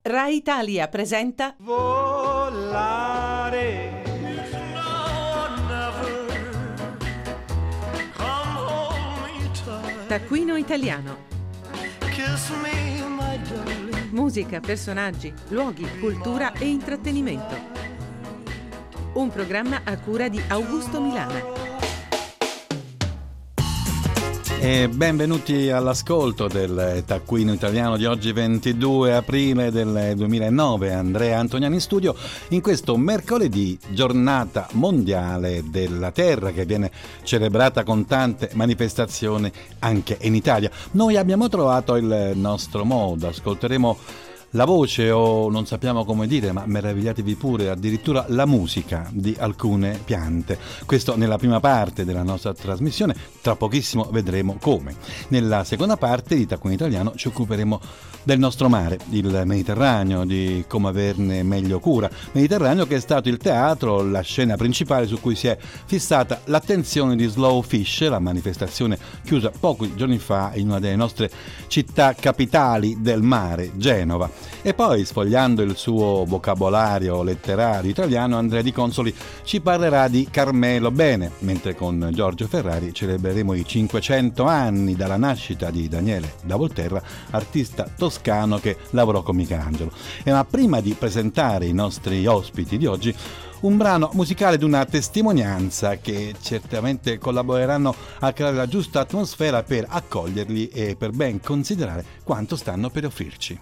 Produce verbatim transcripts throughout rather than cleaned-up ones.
Rai Italia presenta Volare. Taccuino Italiano. Kiss me, my darling. Musica, personaggi, luoghi, cultura e intrattenimento. Un programma a cura di Augusto Milana. E benvenuti all'ascolto del Taccuino Italiano di oggi ventidue aprile del duemilanove. Andrea Antoniani in studio in questo mercoledì, giornata mondiale della terra, che viene celebrata con tante manifestazioni anche in Italia. Noi abbiamo trovato il nostro modo, ascolteremo la voce, o non sappiamo come dire, ma meravigliatevi pure, addirittura la musica di alcune piante. Questo nella prima parte della nostra trasmissione, tra pochissimo vedremo come. Nella seconda parte di Taccuino Italiano ci occuperemo del nostro mare, il Mediterraneo, di come averne meglio cura. Mediterraneo che è stato il teatro, la scena principale su cui si è fissata l'attenzione di Slow Fish, la manifestazione chiusa pochi giorni fa in una delle nostre città capitali del mare, Genova. E poi, sfogliando il suo vocabolario letterario italiano, Andrea Di Consoli ci parlerà di Carmelo Bene, mentre con Giorgio Ferrari celebreremo i cinquecento anni dalla nascita di Daniele da Volterra, artista toscano che lavorò con Michelangelo. E ma prima di presentare i nostri ospiti di oggi, un brano musicale di una testimonianza che certamente collaboreranno a creare la giusta atmosfera per accoglierli e per ben considerare quanto stanno per offrirci.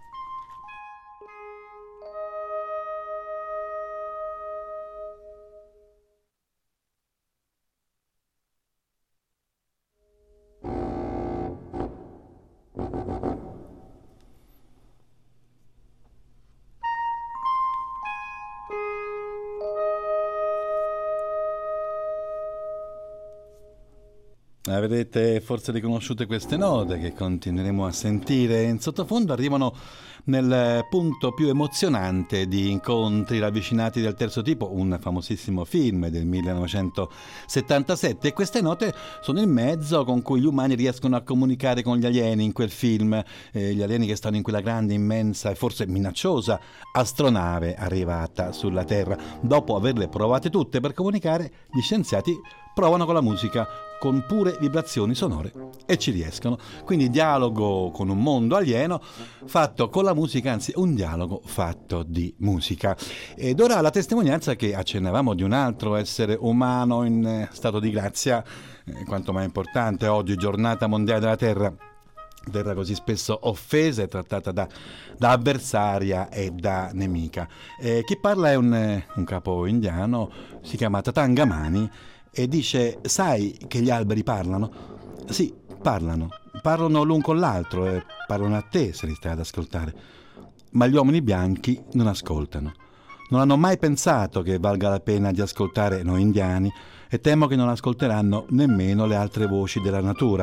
Avrete forse riconosciute queste note che continueremo a sentire in sottofondo. Arrivano nel punto più emozionante di Incontri ravvicinati del terzo tipo, un famosissimo film del millenovecentosettantasette, e queste note sono il mezzo con cui gli umani riescono a comunicare con gli alieni in quel film, eh, gli alieni che stanno in quella grande, immensa e forse minacciosa astronave arrivata sulla Terra. Dopo averle provate tutte per comunicare, gli scienziati provano con la musica, con pure vibrazioni sonore, e ci riescono. Quindi dialogo con un mondo alieno fatto con la musica, anzi un dialogo fatto di musica. Ed ora la testimonianza che accennavamo di un altro essere umano in stato di grazia, eh, quanto mai importante oggi, giornata mondiale della terra. Terra così spesso offesa e trattata da, da avversaria e da nemica. Eh, chi parla è un, un capo indiano, si chiama Tatangamani, e dice: sai che gli alberi parlano? Sì, parlano, parlano l'un con l'altro e parlano a te se li stai ad ascoltare. Ma gli uomini bianchi non ascoltano. Non hanno mai pensato che valga la pena di ascoltare noi indiani, e temo che non ascolteranno nemmeno le altre voci della natura.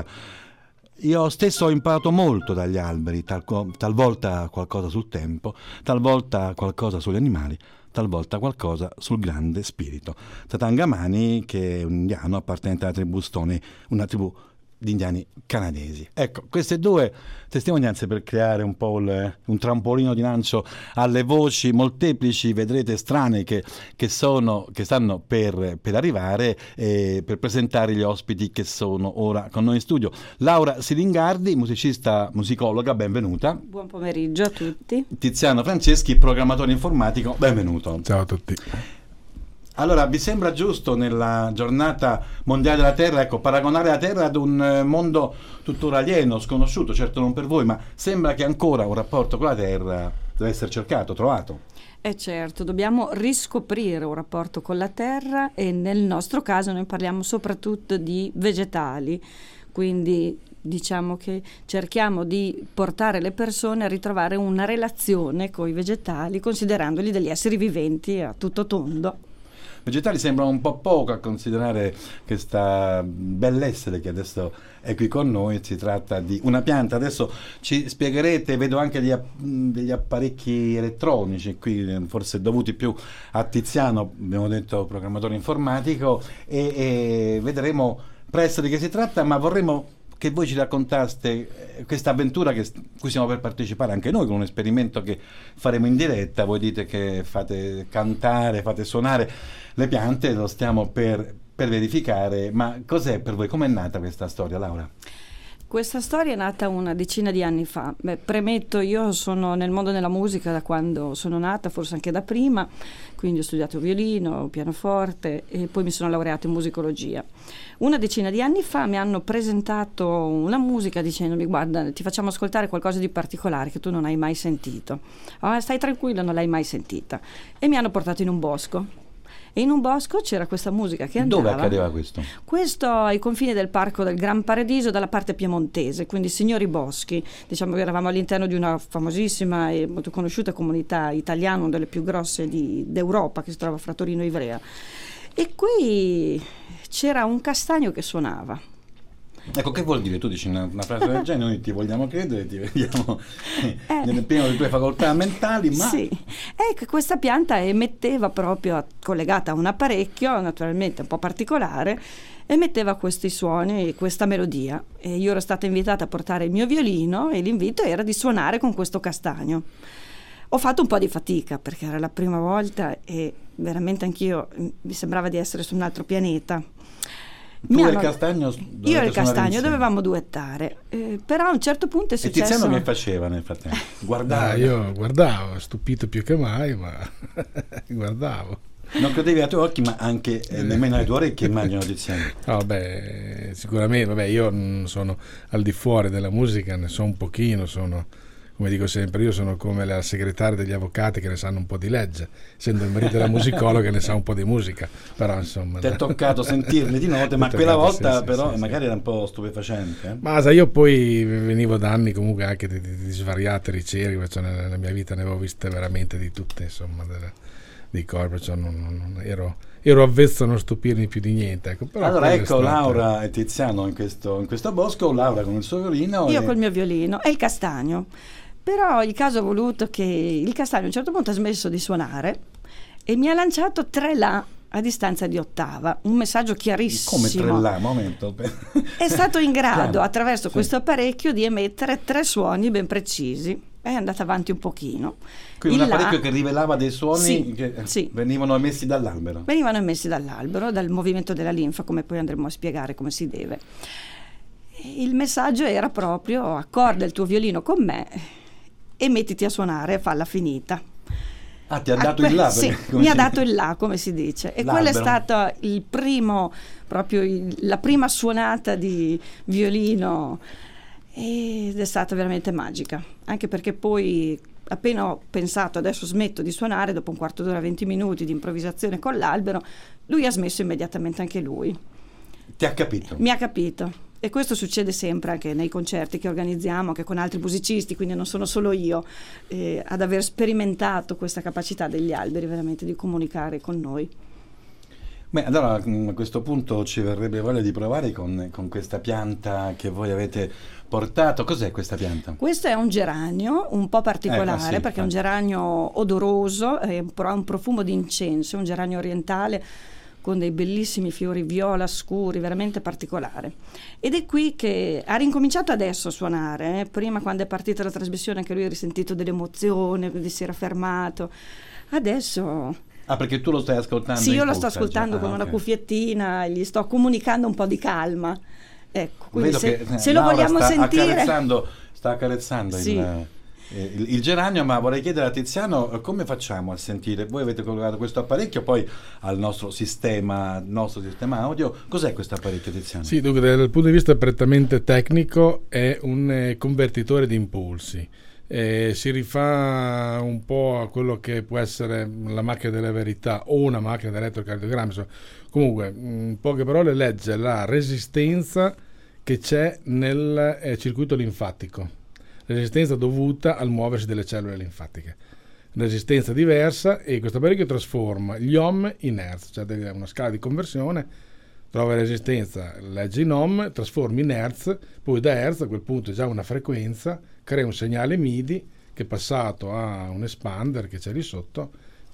Io stesso ho imparato molto dagli alberi, tal, talvolta qualcosa sul tempo, talvolta qualcosa sugli animali, talvolta qualcosa sul grande spirito. Tatangamani, che è un indiano appartenente alla tribù Stoney, una tribù di indiani canadesi. Ecco, queste due testimonianze per creare un po' il, un trampolino di lancio alle voci molteplici, vedrete, strane, che, che, sono, che stanno per, per arrivare, e per presentare gli ospiti che sono ora con noi in studio. Laura Silingardi, musicista, musicologa, benvenuta. Buon pomeriggio a tutti. Tiziano Franceschi, programmatore informatico, benvenuto. Ciao a tutti. Allora, vi sembra giusto nella giornata mondiale della Terra, ecco, paragonare la Terra ad un mondo tuttora alieno, sconosciuto, certo non per voi, ma sembra che ancora un rapporto con la Terra deve essere cercato, trovato. Eh certo, dobbiamo riscoprire un rapporto con la Terra, e nel nostro caso noi parliamo soprattutto di vegetali, quindi diciamo che cerchiamo di portare le persone a ritrovare una relazione con i vegetali, considerandoli degli esseri viventi a tutto tondo. Vegetali sembra un po' poco a considerare questa bell'essere che adesso è qui con noi. Si tratta di una pianta. Adesso ci spiegherete, vedo anche degli, degli apparecchi elettronici qui, forse dovuti più a Tiziano, abbiamo detto programmatore informatico, e, e vedremo presto di che si tratta, ma vorremmo che voi ci raccontaste eh, questa avventura che cui siamo per partecipare anche noi, con un esperimento che faremo in diretta. Voi dite che fate cantare, fate suonare le piante, lo stiamo per, per verificare, ma cos'è per voi? Com'è nata questa storia, Laura? Questa storia è nata una decina di anni fa. Beh, premetto, io sono nel mondo della musica da quando sono nata, forse anche da prima, quindi ho studiato violino, pianoforte e poi mi sono laureata in musicologia. Una decina di anni fa mi hanno presentato una musica dicendomi: guarda, ti facciamo ascoltare qualcosa di particolare che tu non hai mai sentito. Oh, stai tranquillo, non l'hai mai sentita. E mi hanno portato in un bosco. E in un bosco c'era questa musica che andava. Dove accadeva questo? Questo ai confini del parco del Gran Paradiso, dalla parte piemontese, quindi Signori Boschi. Diciamo che eravamo all'interno di una famosissima e molto conosciuta comunità italiana, una delle più grosse di, d'Europa, che si trova fra Torino e Ivrea. E qui c'era un castagno che suonava. Ecco, che vuol dire? Tu dici una, una frase del genere, noi ti vogliamo credere, ti vediamo eh, nel pieno delle tue facoltà mentali, ma... Sì, ecco, questa pianta emetteva proprio, collegata a un apparecchio, naturalmente un po' particolare, emetteva questi suoni, questa melodia. E io ero stata invitata a portare il mio violino e l'invito era di suonare con questo castagno. Ho fatto un po' di fatica perché era la prima volta e veramente anch'io mi sembrava di essere su un altro pianeta. Tu hanno... e il castagno io e il castagno dovevamo duettare, eh, però a un certo punto è successo... E Tiziano che faceva nel frattempo? Guardava? Ah, io guardavo, stupito più che mai, ma guardavo. Non credevi ai tuoi occhi, ma anche eh, nemmeno alle tue orecchie, immagino, Tiziano. No, beh, sicuramente, vabbè, io non sono al di fuori della musica, ne so un pochino, sono... Come dico sempre, io sono come la segretaria degli avvocati che ne sanno un po' di legge, essendo il marito della musicologa che ne sa un po' di musica, però insomma... Ti è toccato sentirne di note, ma quella volta sì, però sì, magari sì. Era un po' stupefacente. Eh? Ma sai, io poi venivo da anni comunque anche di, di, di svariate ricerche, cioè nella, nella mia vita ne avevo viste veramente di tutte, insomma, delle, di corpo, cioè non, non, ero, ero avvezzo a non stupirmi più di niente. Ecco, però allora ecco stato... Laura e Tiziano in questo, in questo bosco, Laura con il suo violino. Io e... col mio violino e il castagno. Però il caso ha voluto che il castagno a un certo punto ha smesso di suonare e mi ha lanciato tre la a distanza di ottava, un messaggio chiarissimo. Come tre la? Momento. È stato in grado, Piano. attraverso sì. questo apparecchio, di emettere tre suoni ben precisi. È andata avanti un pochino. Quindi il un apparecchio la... che rivelava dei suoni sì, che sì. venivano emessi dall'albero. Venivano emessi dall'albero, dal movimento della linfa, come poi andremo a spiegare come si deve. Il messaggio era proprio: accorda il tuo violino con me e mettiti a suonare, falla finita. Ah, ti ha dato que- il là? Sì, mi si... ha dato il là, come si dice. E quello è stato il primo, proprio il, la prima suonata di violino ed è stata veramente magica. Anche perché poi, appena ho pensato adesso smetto di suonare, dopo un quarto d'ora, venti minuti di improvvisazione con l'albero, lui ha smesso immediatamente anche lui. Ti ha capito? Mi ha capito. E questo succede sempre anche nei concerti che organizziamo, anche con altri musicisti, quindi non sono solo io eh, ad aver sperimentato questa capacità degli alberi veramente di comunicare con noi. Beh, allora a questo punto ci verrebbe voglia di provare con, con questa pianta che voi avete portato. Cos'è questa pianta? Questo è un geranio un po' particolare, eh, sì, perché è un geranio odoroso, eh, però ha un profumo di incenso, un geranio orientale con dei bellissimi fiori viola scuri, veramente particolare. Ed è qui che ha ricominciato adesso a suonare, eh. Prima, quando è partita la trasmissione, anche lui ha risentito dell'emozione, quindi si era fermato. Adesso... Ah, perché tu lo stai ascoltando? Sì, io lo cuffia, sto ascoltando ah, con okay. una cuffiettina, gli sto comunicando un po' di calma. Ecco, quindi Vedo se, che, se lo Laura vogliamo sta sentire... Accarezzando, sta accarezzando sì. il... Il, il geranio, ma vorrei chiedere a Tiziano come facciamo a sentire. Voi avete collegato questo apparecchio poi al nostro sistema, nostro sistema audio. Cos'è questo apparecchio, Tiziano? Sì, dunque dal punto di vista prettamente tecnico è un eh, convertitore di impulsi. Eh, si rifà un po' a quello che può essere la macchina della verità o una macchina dell'elettrocardiogramma. Comunque, in poche parole, legge la resistenza che c'è nel eh, circuito linfatico. Resistenza dovuta al muoversi delle cellule linfatiche, resistenza diversa, e questo apparecchio trasforma gli ohm in hertz, cioè una scala di conversione, trova resistenza, legge in ohm, trasforma in hertz, poi da hertz a quel punto è già una frequenza, crea un segnale MIDI che passato a un expander che c'è lì sotto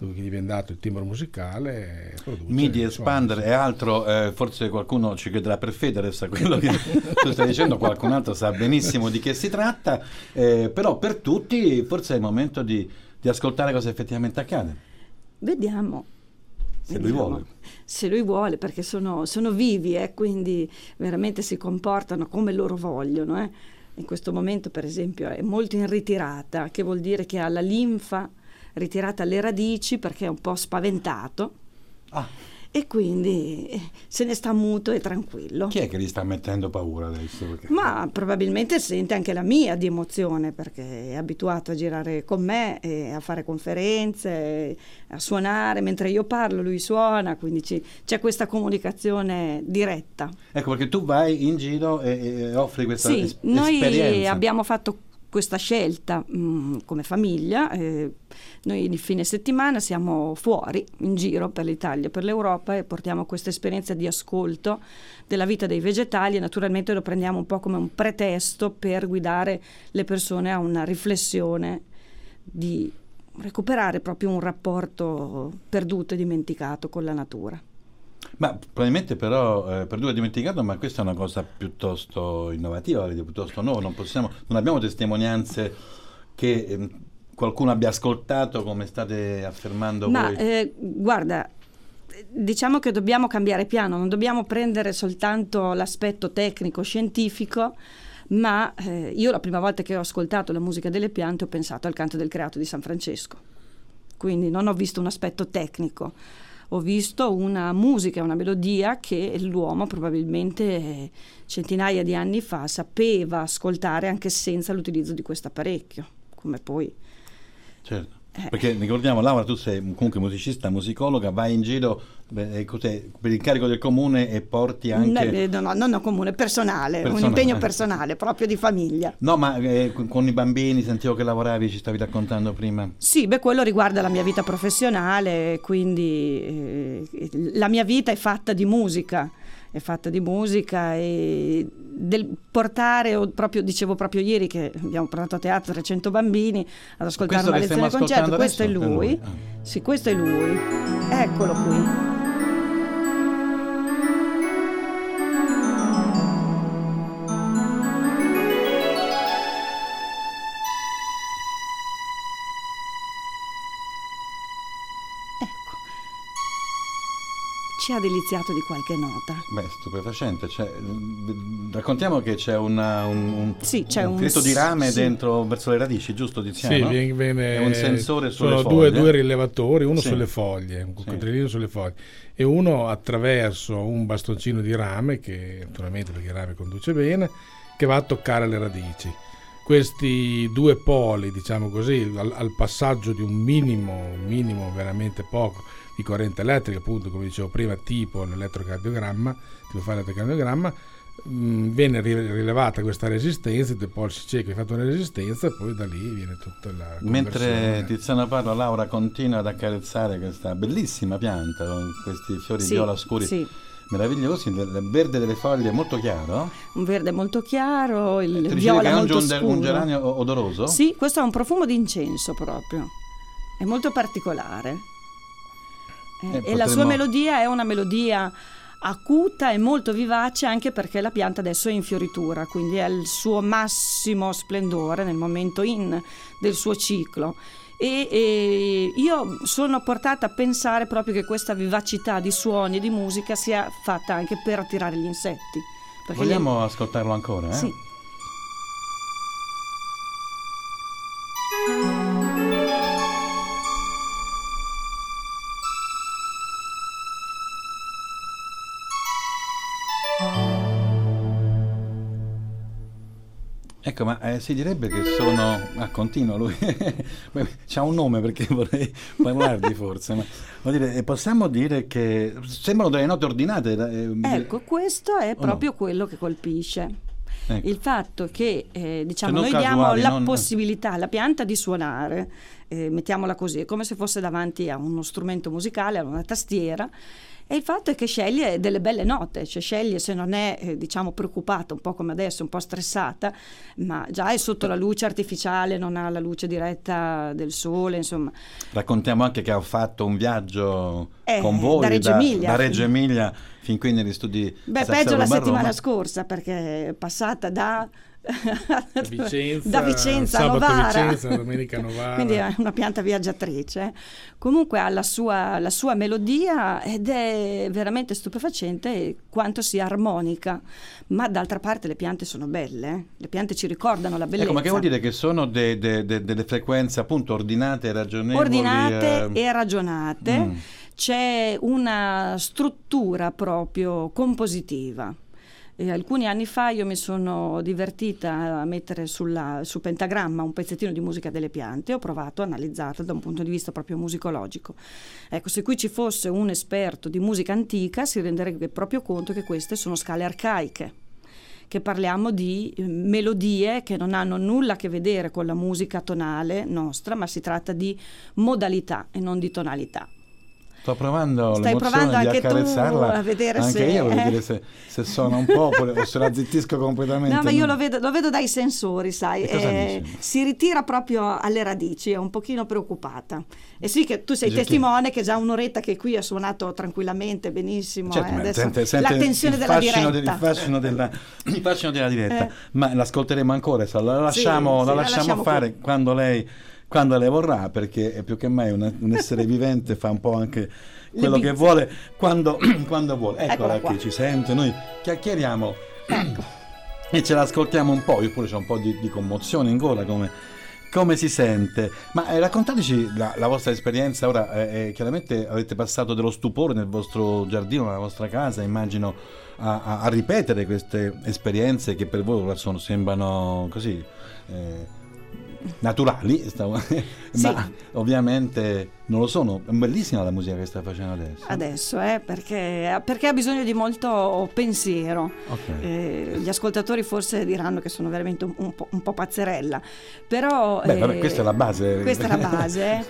dove gli viene dato il timbro musicale, produce, MIDI insomma, expander sì. e altro, eh, forse qualcuno ci chiederà per Federer quello che tu stai dicendo, qualcun altro sa benissimo di che si tratta, eh, però per tutti forse è il momento di, di ascoltare cosa effettivamente accade. Vediamo. Se lui vuole. Se lui vuole, perché sono, sono vivi, eh, quindi veramente si comportano come loro vogliono. Eh. In questo momento, per esempio, è molto in ritirata, che vuol dire che ha la linfa ritirata alle radici perché è un po' spaventato. Ah. E quindi eh, se ne sta muto e tranquillo. Chi è che gli sta mettendo paura adesso? Perché... Ma probabilmente sente anche la mia di emozione, perché è abituato a girare con me, e a fare conferenze, a suonare, mentre io parlo lui suona, quindi ci, c'è questa comunicazione diretta. Ecco, perché tu vai in giro e, e offri questa sì, es- noi esperienza. abbiamo fatto questa scelta mh, come famiglia. Eh, noi di fine settimana siamo fuori, in giro per l'Italia, per l'Europa, e portiamo questa esperienza di ascolto della vita dei vegetali, e naturalmente lo prendiamo un po' come un pretesto per guidare le persone a una riflessione di recuperare proprio un rapporto perduto e dimenticato con la natura. Ma probabilmente però, eh, per due dimenticato, ma questa è una cosa piuttosto innovativa, piuttosto nuova, non possiamo, non abbiamo testimonianze che eh, qualcuno abbia ascoltato, come state affermando ma, voi. Eh, guarda, diciamo che dobbiamo cambiare piano, non dobbiamo prendere soltanto l'aspetto tecnico, scientifico, ma eh, io la prima volta che ho ascoltato la musica delle piante ho pensato al canto del creato di San Francesco, quindi non ho visto un aspetto tecnico. Ho visto una musica, una melodia che l'uomo probabilmente centinaia di anni fa sapeva ascoltare anche senza l'utilizzo di questo apparecchio, come poi... Certo. Eh. Perché ricordiamo, Laura, tu sei comunque musicista, musicologa, vai in giro beh, per il carico del comune e porti anche... No, no, no, no comune, personale, Personale. un impegno personale, proprio di famiglia. No, ma eh, con, con i bambini, sentivo che lavoravi, ci stavi raccontando prima. Sì, beh, quello riguarda la mia vita professionale, quindi eh, la mia vita è fatta di musica, è fatta di musica e del portare, o proprio dicevo proprio ieri che abbiamo portato a teatro trecento bambini ad ascoltare Questo una che lezione stiamo concerto, ascoltando questo è adesso? lui. È lui. Ah. Sì, questo è lui. Eccolo qui. Ci ha deliziato di qualche nota. Beh, stupefacente. Cioè, mh, raccontiamo che c'è una, un, un, Sì, c'è un un filetto di rame sì. dentro verso le radici, giusto Tiziano? Sì, viene, viene, è un sensore sulle sono foglie. due, due rilevatori, uno Sì. sulle foglie, un Sì. coccodrilino sulle foglie, e uno attraverso un bastoncino di rame, che naturalmente perché il rame conduce bene, che va a toccare le radici. Questi due poli, diciamo così, al, al passaggio di un minimo, minimo veramente poco di corrente elettrica, appunto come dicevo prima, tipo l'elettrocardiogramma, tipo fare l'elettrocardiogramma, mh, viene rilevata questa resistenza, dei polsi ciechi, hai fatto una resistenza, e poi da lì viene tutta la Mentre conversione. Tiziano parla, Laura continua ad accarezzare questa bellissima pianta con questi fiori Sì, viola scuri sì. meravigliosi, il verde delle foglie è molto chiaro. Un verde molto chiaro, il Tu dicevi viola che è un, molto giunde- scuro. un geranio odoroso? Sì, questo ha un profumo di incenso proprio, è molto particolare. Eh, Eh, e la sua potremmo- melodia è una melodia acuta e molto vivace, anche perché la pianta adesso è in fioritura, quindi è il suo massimo splendore nel momento in del suo ciclo. E, e io sono portata a pensare proprio che questa vivacità di suoni e di musica sia fatta anche per attirare gli insetti. Perché Vogliamo ascoltarlo ancora? Eh? Sì. Ecco, ma eh, si direbbe che sono... Ah, continua lui. C'ha un nome perché vorrei parlardi forse. Ma voglio dire, eh, possiamo dire che sembrano delle note ordinate. eh, Ecco, questo è o proprio no? quello che colpisce. Ecco. Il fatto che eh, diciamo Cioè, non noi diamo casuali, la non- possibilità alla pianta di suonare eh, mettiamola così, è come se fosse davanti a uno strumento musicale, a una tastiera, e il fatto è che sceglie delle belle note, cioè sceglie, se non è eh, diciamo preoccupata, un po' come adesso, un po' stressata, ma già è sotto la luce artificiale, non ha la luce diretta del sole, insomma. Raccontiamo anche che ho fatto un viaggio eh, con voi da Reggio Emilia, da, da Reggio Emilia fin qui negli studi. Beh, peggio la settimana scorsa, perché è passata da da Vicenza, da Vicenza a sabato Novara, Vicenza, domenica Novara. Quindi è una pianta viaggiatrice. Comunque ha la sua, la sua melodia ed è veramente stupefacente quanto sia armonica, ma d'altra parte le piante sono belle, eh? Le piante ci ricordano la bellezza. Ecco, ma che vuol dire? Che sono de, de, de, delle frequenze appunto ordinate e ragionevoli? Ordinate eh... e ragionate, mm. C'è una struttura proprio compositiva. E alcuni anni fa io mi sono divertita a mettere sulla, su Pentagramma un pezzettino di musica delle piante, ho provato a analizzarla da un punto di vista proprio musicologico. Ecco, se qui ci fosse un esperto di musica antica si renderebbe proprio conto che queste sono scale arcaiche, che parliamo di melodie che non hanno nulla a che vedere con la musica tonale nostra, ma si tratta di modalità e non di tonalità. Sto provando Stai provando di anche accarezzarla, tu a vedere anche se io voglio eh. dire se, se suona un po' o se la zittisco completamente. No, ma io lo vedo, lo vedo dai sensori, sai, eh, si ritira proprio alle radici, è un pochino preoccupata. E sì che tu sei Dice testimone che... che già un'oretta che qui ha suonato tranquillamente, benissimo, certo, eh, adesso sente, sente la tensione della diretta. Del, il, fascino della, il fascino della diretta, eh. ma l'ascolteremo ancora, la lasciamo, sì, la sì, lasciamo, la lasciamo fare qui. quando lei, quando lei vorrà, perché è più che mai una, un essere vivente, fa un po' anche quello che vuole quando, quando vuole. Eccola, Eccola qui, ci sente, noi chiacchieriamo ecco. E ce l'ascoltiamo un po', io pure c'ho un po' di, di commozione in gola, come, come si sente. Ma eh, raccontateci la, la vostra esperienza. Ora eh, eh, chiaramente avete passato dello stupore nel vostro giardino, nella vostra casa, immagino a, a, a ripetere queste esperienze che per voi ora sono, sembrano così eh, naturali, stavo... sì. Ma ovviamente non lo sono. È bellissima la musica che stai facendo adesso. Adesso, eh, perché, perché ha bisogno di molto pensiero. Okay. Eh, gli ascoltatori forse diranno che sono veramente un, un, po', un po' pazzerella, però... Beh, vabbè, eh, questa è la base. Questa è la base.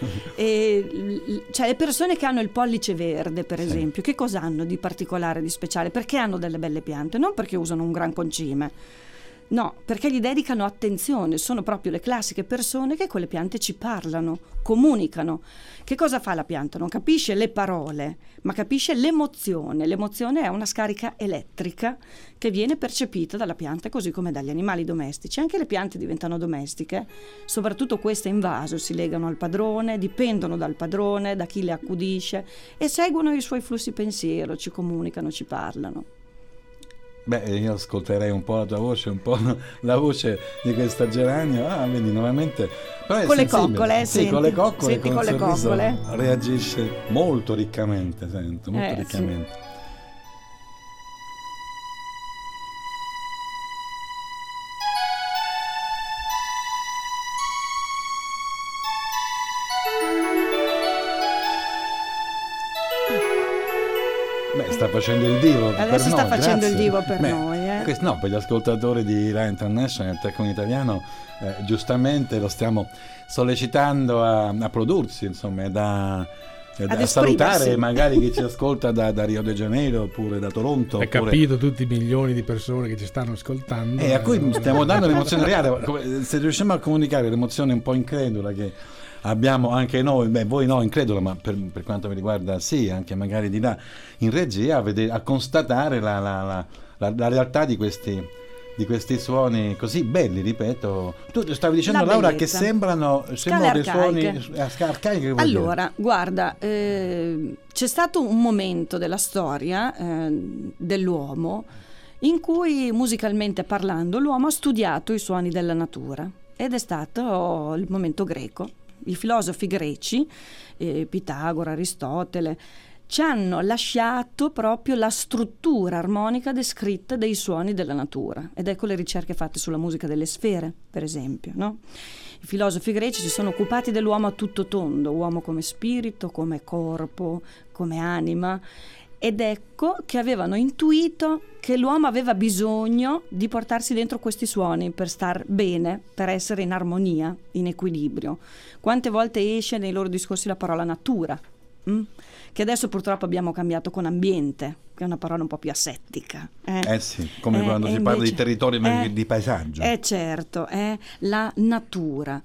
E, cioè, le persone che hanno il pollice verde, per esempio, sì. Che cosa hanno di particolare, di speciale? Perché hanno delle belle piante? Non perché usano un gran concime. No, perché gli dedicano attenzione, sono proprio le classiche persone che con le piante ci parlano, comunicano. Che cosa fa la pianta? Non capisce le parole, ma capisce l'emozione. L'emozione è una scarica elettrica che viene percepita dalla pianta così come dagli animali domestici. Anche le piante diventano domestiche, soprattutto queste in vaso, si legano al padrone, dipendono dal padrone, da chi le accudisce e seguono i suoi flussi pensiero, ci comunicano, ci parlano. Beh, io ascolterei un po' la tua voce, un po' la voce di questa geranio. Ah, vedi, nuovamente. Però è con le sensibile. coccole, sì, senti, con le coccole, senti, con, con le coccole. Reagisce molto riccamente, sento, molto eh, riccamente. Sì. Beh, sta facendo il divo adesso per sta noi, facendo grazie. il divo per Beh, noi eh. questo, no, per gli ascoltatori di Rai International, il Tecno Italiano, eh, giustamente lo stiamo sollecitando a, a prodursi, insomma, da, a salutare magari chi ci ascolta da, da Rio de Janeiro oppure da Toronto. Hai oppure... capito tutti i milioni di persone che ci stanno ascoltando. E a cui stiamo dando l'emozione reale, se riusciamo a comunicare l'emozione un po' incredula che abbiamo anche noi, beh voi no incredula, ma per, per quanto mi riguarda sì, anche magari di là in regia, a, vedere, a constatare la, la, la, la, la realtà di questi, di questi suoni così belli, ripeto. Tu stavi dicendo, la Laura, bellezza. che sembrano, sembrano dei suoni arcaici. Allora, guarda, eh, c'è stato un momento della storia eh, dell'uomo in cui, musicalmente parlando, l'uomo ha studiato i suoni della natura ed è stato il momento greco. I filosofi greci, eh, Pitagora, Aristotele, ci hanno lasciato proprio la struttura armonica descritta dei suoni della natura. Ed ecco le ricerche fatte sulla musica delle sfere, per esempio, no? I filosofi greci si sono occupati dell'uomo a tutto tondo, uomo come spirito, come corpo, come anima. ed ecco che avevano intuito che l'uomo aveva bisogno di portarsi dentro questi suoni per star bene, per essere in armonia, in equilibrio. Quante volte esce nei loro discorsi la parola natura, mh? che adesso purtroppo abbiamo cambiato con ambiente, che è una parola un po' più asettica. Eh, eh sì, come eh, quando si invece, parla di territorio ma eh, di paesaggio. Eh certo, è la natura.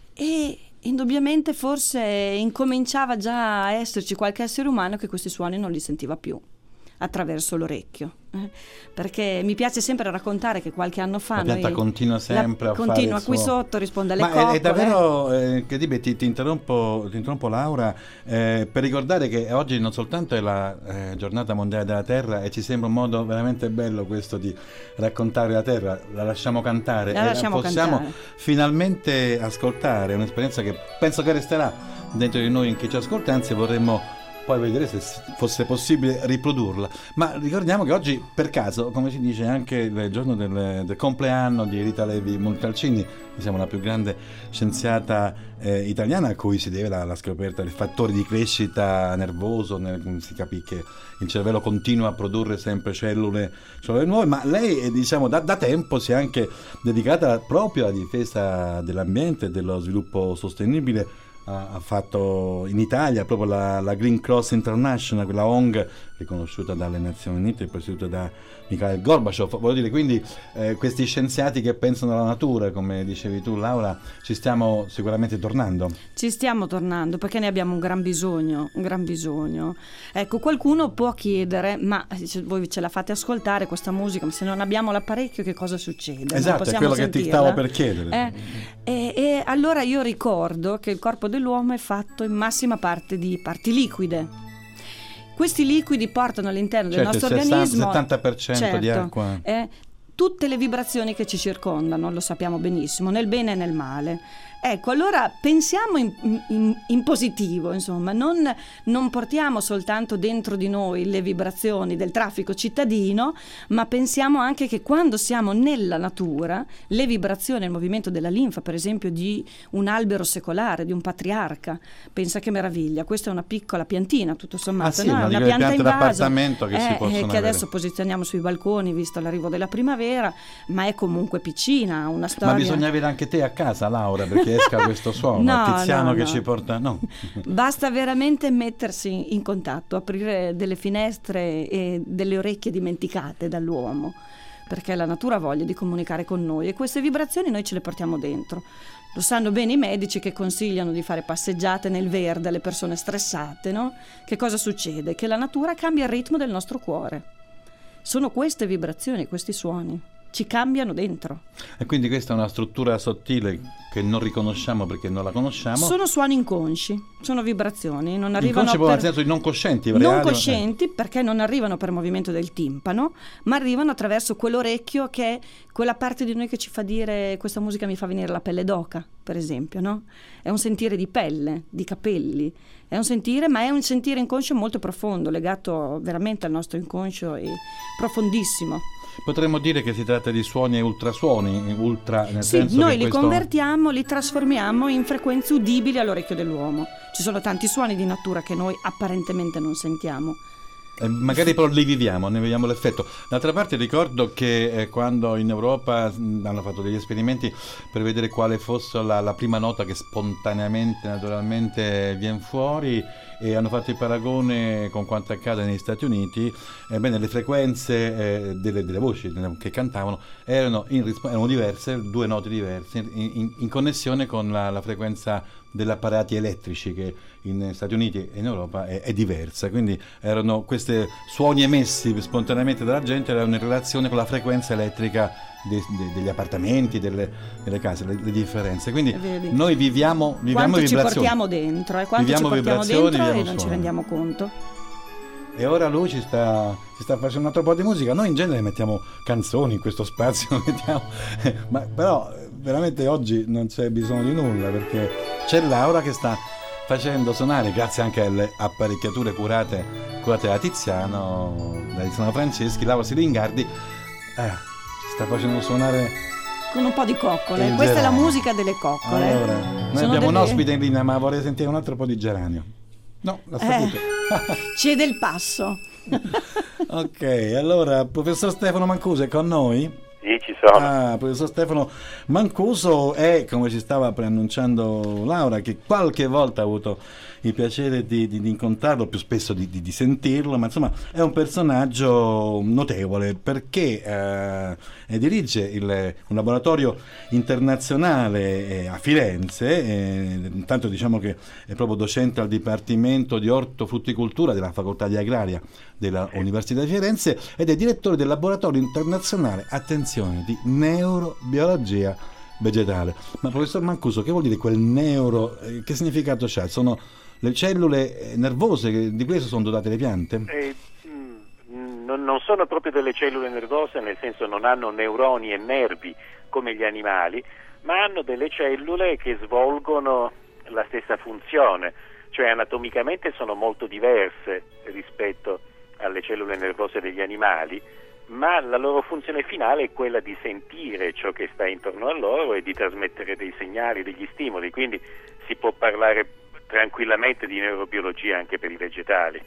E indubbiamente forse incominciava già a esserci qualche essere umano che questi suoni non li sentiva più attraverso l'orecchio, eh? Perché mi piace sempre raccontare che qualche anno fa la pianta noi, continua sempre la, a continua fare qui il suo... sotto, risponde alle ma coccole. è, è davvero eh, incredibile. ti, ti, interrompo, ti interrompo Laura eh, per ricordare che oggi non soltanto è la eh, giornata mondiale della terra, e ci sembra un modo veramente bello questo di raccontare la terra, la lasciamo cantare la e lasciamo la possiamo cantare. finalmente ascoltare. È un'esperienza che penso che resterà dentro di noi in chi ci ascolta, anzi vorremmo poi vedere se fosse possibile riprodurla. Ma ricordiamo che oggi, per caso, come si dice, è anche il giorno del, del compleanno di Rita Levi Montalcini, diciamo la più grande scienziata eh, italiana, a cui si deve la, la scoperta del fattore di crescita nervoso. Nel, si capì che il cervello continua a produrre sempre cellule, cellule nuove, ma lei eh, diciamo da, da tempo si è anche dedicata proprio alla difesa dell'ambiente e dello sviluppo sostenibile. Ha fatto in Italia proprio la, la Green Cross International, quella O N G riconosciuta dalle Nazioni Unite e presieduta da Mikhail Gorbachev. Voglio dire, quindi eh, questi scienziati che pensano alla natura, come dicevi tu Laura, ci stiamo sicuramente tornando. Ci stiamo tornando perché ne abbiamo un gran bisogno, un gran bisogno. Ecco, qualcuno può chiedere, ma se voi ce la fate ascoltare questa musica, ma se non abbiamo l'apparecchio che cosa succede? Esatto, è quello sentirla? Che ti stavo per chiedere. Eh, e, e allora io ricordo che il corpo dell'uomo è fatto in massima parte di parti liquide. Questi liquidi portano all'interno certo, del nostro sessanta, organismo settanta per cento certo, di acqua. Eh, tutte le vibrazioni che ci circondano, lo sappiamo benissimo, nel bene e nel male. Ecco, allora pensiamo in, in, in positivo, insomma, non, non portiamo soltanto dentro di noi le vibrazioni del traffico cittadino, ma pensiamo anche che quando siamo nella natura, le vibrazioni, il movimento della linfa, per esempio, di un albero secolare, di un patriarca, pensa che meraviglia, questa è una piccola piantina, tutto sommato, ah, sì, no? una, una pianta in vaso, d'appartamento che, eh, si possono che avere. adesso posizioniamo sui balconi, visto l'arrivo della primavera, ma è comunque piccina, una storia. Ma bisogna avere anche te a casa, Laura, perché esca questo suono, no, il Tiziano no, che no. ci porta, no. Basta veramente mettersi in contatto, aprire delle finestre e delle orecchie dimenticate dall'uomo, perché la natura ha voglia di comunicare con noi e queste vibrazioni noi ce le portiamo dentro. Lo sanno bene i medici che consigliano di fare passeggiate nel verde alle persone stressate, no? Che cosa succede? Che la natura cambia il ritmo del nostro cuore. Sono queste vibrazioni, questi suoni. Ci cambiano dentro. E quindi questa è una struttura sottile che non riconosciamo perché non la conosciamo. Sono suoni inconsci, sono vibrazioni, non arrivano inconsci per... nel senso di non coscienti, non reali, coscienti eh. perché non arrivano per movimento del timpano, ma arrivano attraverso quell'orecchio che è quella parte di noi che ci fa dire questa musica mi fa venire la pelle d'oca, per esempio, no? È un sentire di pelle, di capelli, è un sentire, ma è un sentire inconscio molto profondo, legato veramente al nostro inconscio e profondissimo. Potremmo dire che si tratta di suoni e ultrasuoni, ultra nel sì, senso noi che li questo... convertiamo, li trasformiamo in frequenze udibili all'orecchio dell'uomo. Ci sono tanti suoni di natura che noi apparentemente non sentiamo. Eh, magari però li viviamo, ne vediamo l'effetto. D'altra parte ricordo che eh, quando in Europa mh, hanno fatto degli esperimenti per vedere quale fosse la, la prima nota che spontaneamente, naturalmente viene fuori, e hanno fatto il paragone con quanto accade negli Stati Uniti, ebbene le frequenze eh, delle, delle voci che cantavano erano, in, erano diverse, due note diverse, in, in, in connessione con la, la frequenza degli apparati elettrici che in Stati Uniti e in Europa è, è diversa, quindi erano questi suoni emessi spontaneamente dalla gente, erano in relazione con la frequenza elettrica de, de, degli appartamenti, delle, delle case, le, le differenze. Quindi Vedi. noi viviamo, viviamo quanto vibrazioni. ci portiamo dentro, eh? Quanto viviamo ci portiamo dentro e non suoni. ci rendiamo conto. E ora lui ci sta, ci sta facendo un altro po' di musica. Noi in genere mettiamo canzoni in questo spazio, mettiamo, ma però veramente oggi non c'è bisogno di nulla, perché c'è Laura che sta facendo suonare, grazie anche alle apparecchiature curate, curate da Tiziano, da Tiziano Franceschi, Laura Silingardi, eh, ci sta facendo suonare con un po' di coccole. il Questa geranio. è la musica delle coccole. Allora, noi Sono abbiamo delle... un ospite in linea, ma vorrei sentire un altro po' di geranio. No, la sapete. Eh, cede il passo. Ok, allora, professor Stefano Mancuso è con noi? Sì, ci sono. Ah, professor Stefano Mancuso è, come ci stava preannunciando Laura, che qualche volta ha avuto il piacere di, di, di incontrarlo, più spesso di, di, di sentirlo, ma insomma è un personaggio notevole perché eh, dirige il, un laboratorio internazionale eh, a Firenze, eh, intanto diciamo che è proprio docente al Dipartimento di Ortofrutticoltura della Facoltà di Agraria della Università di Firenze ed è direttore del laboratorio internazionale, attenzione, di neurobiologia vegetale. Ma professor Mancuso, che vuol dire quel neuro? Eh, che significato c'ha? Sono le cellule nervose che di questo sono dotate le piante? Eh, mh, non, non sono proprio delle cellule nervose, nel senso non hanno neuroni e nervi come gli animali, ma hanno delle cellule che svolgono la stessa funzione, cioè anatomicamente sono molto diverse rispetto alle cellule nervose degli animali, ma la loro funzione finale è quella di sentire ciò che sta intorno a loro e di trasmettere dei segnali, degli stimoli, quindi si può parlare tranquillamente di neurobiologia anche per i vegetali.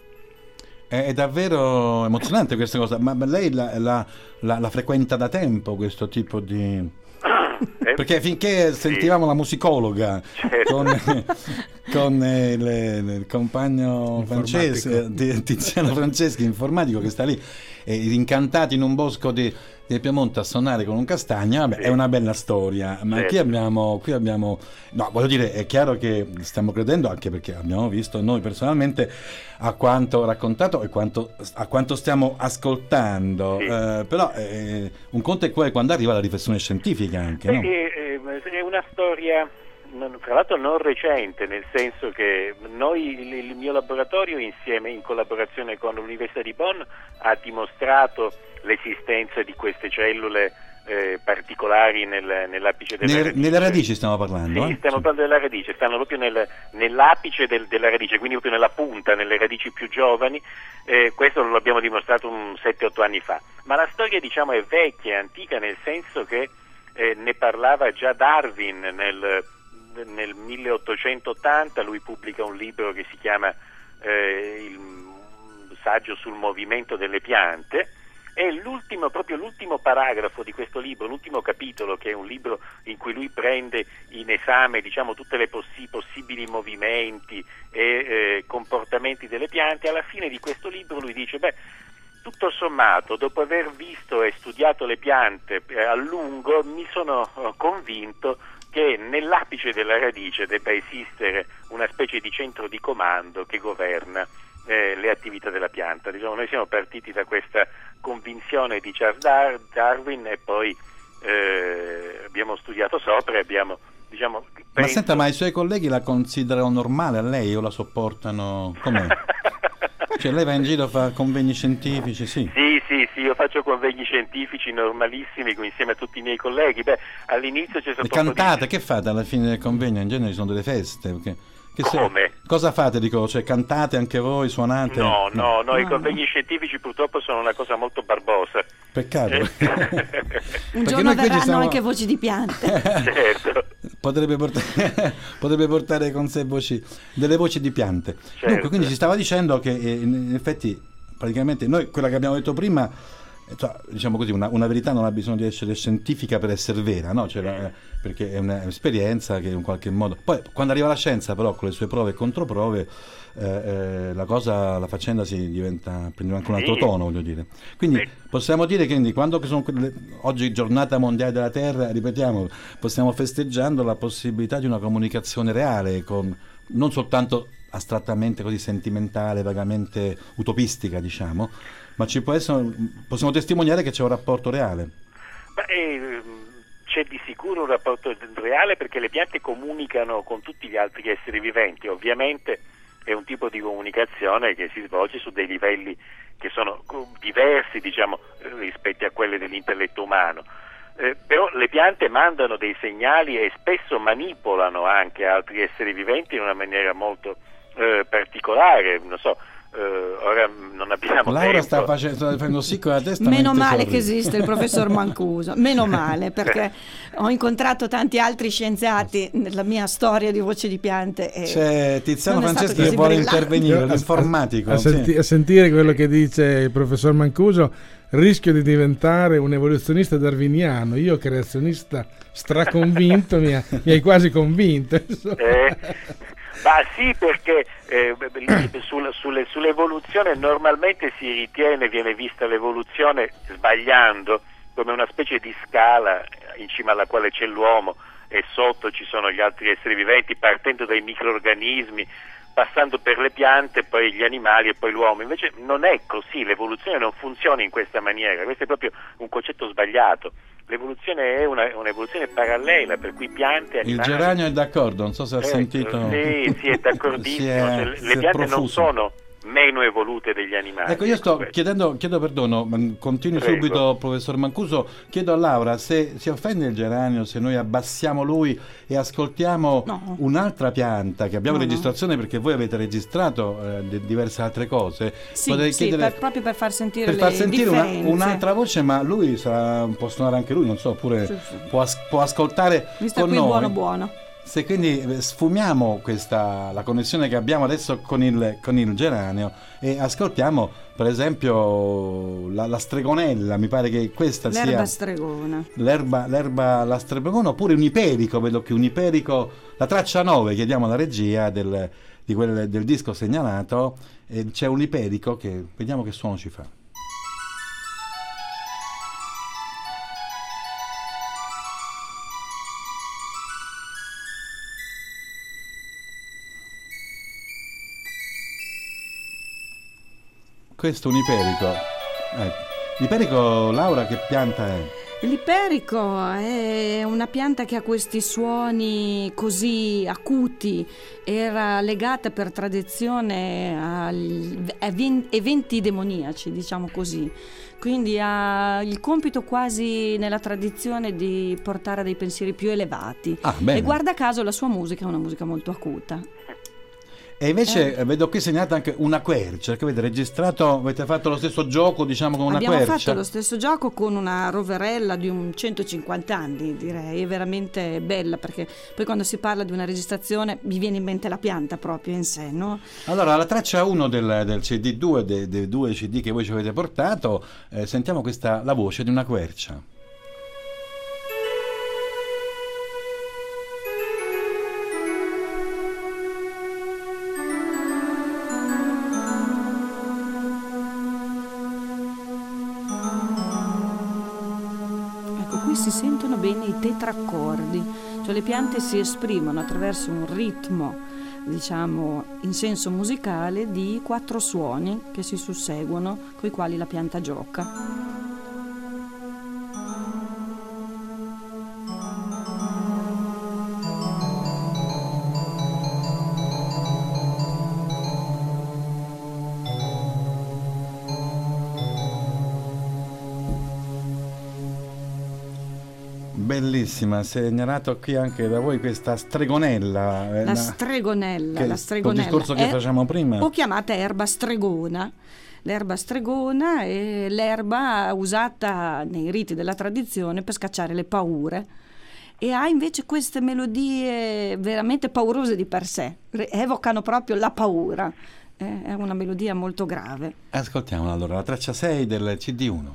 È davvero emozionante questa cosa, ma lei la, la, la, la frequenta da tempo questo tipo di... Eh, perché finché sentivamo sì. la musicologa certo. con, con eh, le, il compagno Francesco, Tiziano Franceschi, informatico, che sta lì eh, incantati in un bosco di, di Piemonte a suonare con un castagno, vabbè, sì. è una bella storia, ma certo. qui abbiamo qui abbiamo no, voglio dire, è chiaro che stiamo credendo, anche perché abbiamo visto noi personalmente a quanto raccontato e quanto, a quanto stiamo ascoltando, sì. eh, però eh, un conto è quello quando arriva la riflessione scientifica anche, no? È, è una storia tra l'altro non recente, nel senso che noi, il mio laboratorio insieme in collaborazione con l'Università di Bonn ha dimostrato l'esistenza di queste cellule eh, particolari nel, nell'apice della nelle, radice. Nelle radici stiamo parlando? Sì, eh? stiamo sì. parlando della radice, stanno proprio nel, nell'apice del, della radice, quindi proprio nella punta, nelle radici più giovani. Eh, questo lo abbiamo dimostrato un sette otto anni fa, ma la storia diciamo è vecchia, è antica, nel senso che eh, ne parlava già Darwin nel nel milleottocentottanta. Lui pubblica un libro che si chiama eh, il saggio sul movimento delle piante, e l'ultimo, proprio l'ultimo paragrafo di questo libro, l'ultimo capitolo, che è un libro in cui lui prende in esame diciamo tutte le possi- possibili movimenti e eh, comportamenti delle piante, alla fine di questo libro lui dice beh, tutto sommato, dopo aver visto e studiato le piante eh, a lungo, mi sono eh, convinto che nell'apice della radice debba esistere una specie di centro di comando che governa eh, le attività della pianta. Diciamo, noi siamo partiti da questa convinzione di Charles Dar- Darwin e poi eh, abbiamo studiato sopra e abbiamo, diciamo... Ma penso... senta, ma i suoi colleghi la considerano normale a lei o la sopportano? Com'è? Cioè lei va in giro a fare convegni scientifici, sì? Sì, sì, sì, io faccio convegni scientifici normalissimi insieme a tutti i miei colleghi. Beh, all'inizio c'è stato... Cantate, di... che fate alla fine del convegno? In genere ci sono delle feste, perché... Che Come? Se... Cosa fate, dico? Cioè cantate anche voi, suonate? No, no, no, no, i no. convegni scientifici purtroppo sono una cosa molto barbosa. Peccato. Eh. Un Perché giorno noi qui ci verranno stiamo- anche voci di piante. Certo. Potrebbe portare, potrebbe portare con sé voci, delle voci di piante. Certo. Dunque, quindi si stava dicendo che eh, in effetti, praticamente, noi, quella che abbiamo detto prima, eh, cioè, diciamo così, una, una verità non ha bisogno di essere scientifica per essere vera, no? Cioè, la- eh, perché è un'esperienza che in qualche modo... Poi, quando arriva la scienza, però, con le sue prove e controprove, eh, eh, la cosa, la faccenda si diventa, prende anche un altro Sì. tono, voglio dire. Quindi Sì. possiamo dire che quindi, quando che sono quelle- oggi giornata mondiale della Terra, ripetiamo, possiamo festeggiando la possibilità di una comunicazione reale, con non soltanto astrattamente così sentimentale, vagamente utopistica, diciamo, ma ci può essere, possiamo testimoniare che c'è un rapporto reale. Ma, eh, c'è di sicuro un rapporto reale, perché le piante comunicano con tutti gli altri esseri viventi. Ovviamente è un tipo di comunicazione che si svolge su dei livelli che sono co- diversi, diciamo, rispetto a quelli dell'intelletto umano. Eh, però le piante mandano dei segnali e spesso manipolano anche altri esseri viventi in una maniera molto eh, particolare. Non so, Uh, ora non abbiamo Laura tempo. sta facendo, sta facendo sì con la testa. Meno male sorride. che esiste il professor Mancuso, meno male, perché ho incontrato tanti altri scienziati nella mia storia di Voce di Piante e C'è Tiziano non è stato Franceschi che così vuole brillante. intervenire, A- l'informatico. a, a, senti- sì. a sentire quello che dice il professor Mancuso, rischio di diventare un evoluzionista darwiniano. Io creazionista straconvinto, mi, ha- mi hai quasi convinto, insomma. Eh, ma sì, perché eh, sul, sulle, sull'evoluzione normalmente si ritiene, viene vista l'evoluzione, sbagliando, come una specie di scala in cima alla quale c'è l'uomo e sotto ci sono gli altri esseri viventi, partendo dai microrganismi, passando per le piante, poi gli animali e poi l'uomo. Invece non è così, l'evoluzione non funziona in questa maniera, questo è proprio un concetto sbagliato. L'evoluzione è una, un'evoluzione parallela, per cui piante, Il animali... Geranio è d'accordo, non so se ha Ecco, sentito. Sì, sì, è d'accordissimo. Si è- Cioè, le si è piante non profuso. sono meno evolute degli animali. Ecco, io sto questo. chiedendo, chiedo perdono, ma continui Prego. subito, professor Mancuso. Chiedo a Laura se si offende il geranio se noi abbassiamo lui e ascoltiamo No. un'altra pianta che abbiamo No, in no. registrazione, perché voi avete registrato eh, di- diverse altre cose. Sì, Potrei sì, chiedere per- proprio per far sentire per le far sentire una- differenze. un'altra voce, ma lui sarà, può suonare anche lui, non so, oppure Sì, sì. può, as- può ascoltare Mi sta con qui noi. buono buono. Se quindi eh, sfumiamo questa, la connessione che abbiamo adesso con il, con il geranio e ascoltiamo per esempio la, la stregonella, mi pare che questa L'erba sia stregona. l'erba, l'erba la stregona, oppure un iperico, vedo che un iperico, la traccia nove, chiediamo alla regia del, di quel, del disco segnalato, eh, c'è un iperico che vediamo che suono ci fa. Questo è un iperico. Ecco. L'iperico, Laura, che pianta è? L'iperico è una pianta che ha questi suoni così acuti, era legata per tradizione agli ev- eventi demoniaci, diciamo così. Quindi ha il compito quasi nella tradizione di portare a dei pensieri più elevati. Ah, bene. E guarda caso la sua musica è una musica molto acuta. E invece eh, vedo qui segnata anche una quercia, che avete registrato, avete fatto lo stesso gioco, diciamo, con una Abbiamo quercia. fatto lo stesso gioco con una roverella di un centocinquanta anni, direi, è veramente bella, perché poi quando si parla di una registrazione mi viene in mente la pianta proprio in sé, no? Allora, la traccia uno del, del C D due, dei, dei due C D che voi ci avete portato, eh, sentiamo questa, la voce di una quercia. Ecco, qui si sentono bene i tetraccordi, cioè le piante si esprimono attraverso un ritmo, diciamo, in senso musicale di quattro suoni che si susseguono, con i quali la pianta gioca. Bellissima, segnalato qui anche da voi questa stregonella. eh, La na- stregonella, che- la stregonella. quel discorso che è- facciamo prima. O chiamata erba stregona. L'erba stregona è l'erba usata nei riti della tradizione per scacciare le paure. E ha invece queste melodie veramente paurose di per sé, re- evocano proprio la paura. Eh, È una melodia molto grave. Ascoltiamola allora, la traccia sei del C D uno.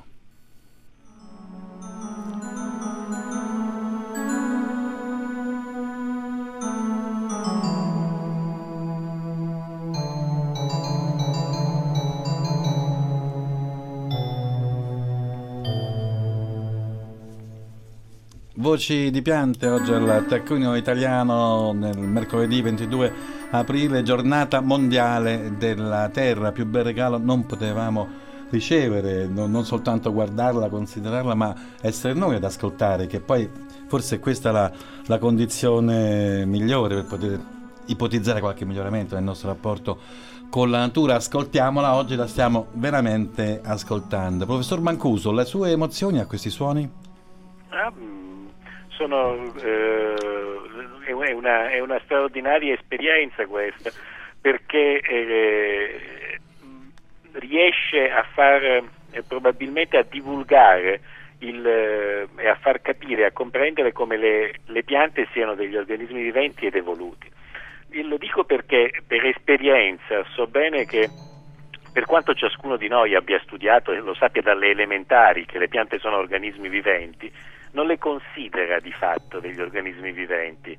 Voci di piante, oggi al Taccuino Italiano, nel mercoledì ventidue aprile, giornata mondiale della terra. Più bel regalo non potevamo ricevere, non, non soltanto guardarla, considerarla, ma essere noi ad ascoltare, che poi forse questa è la, la condizione migliore per poter ipotizzare qualche miglioramento nel nostro rapporto con la natura. Ascoltiamola, oggi la stiamo veramente ascoltando. Professor Mancuso, le sue emozioni a questi suoni? Ah, sono, eh, è, una, è una straordinaria esperienza questa, perché eh, riesce a far eh, probabilmente a divulgare il, eh, e a far capire, a comprendere come le, le piante siano degli organismi viventi ed evoluti. E lo dico perché per esperienza so bene che, per quanto ciascuno di noi abbia studiato e lo sappia dalle elementari che le piante sono organismi viventi, non le considera di fatto degli organismi viventi.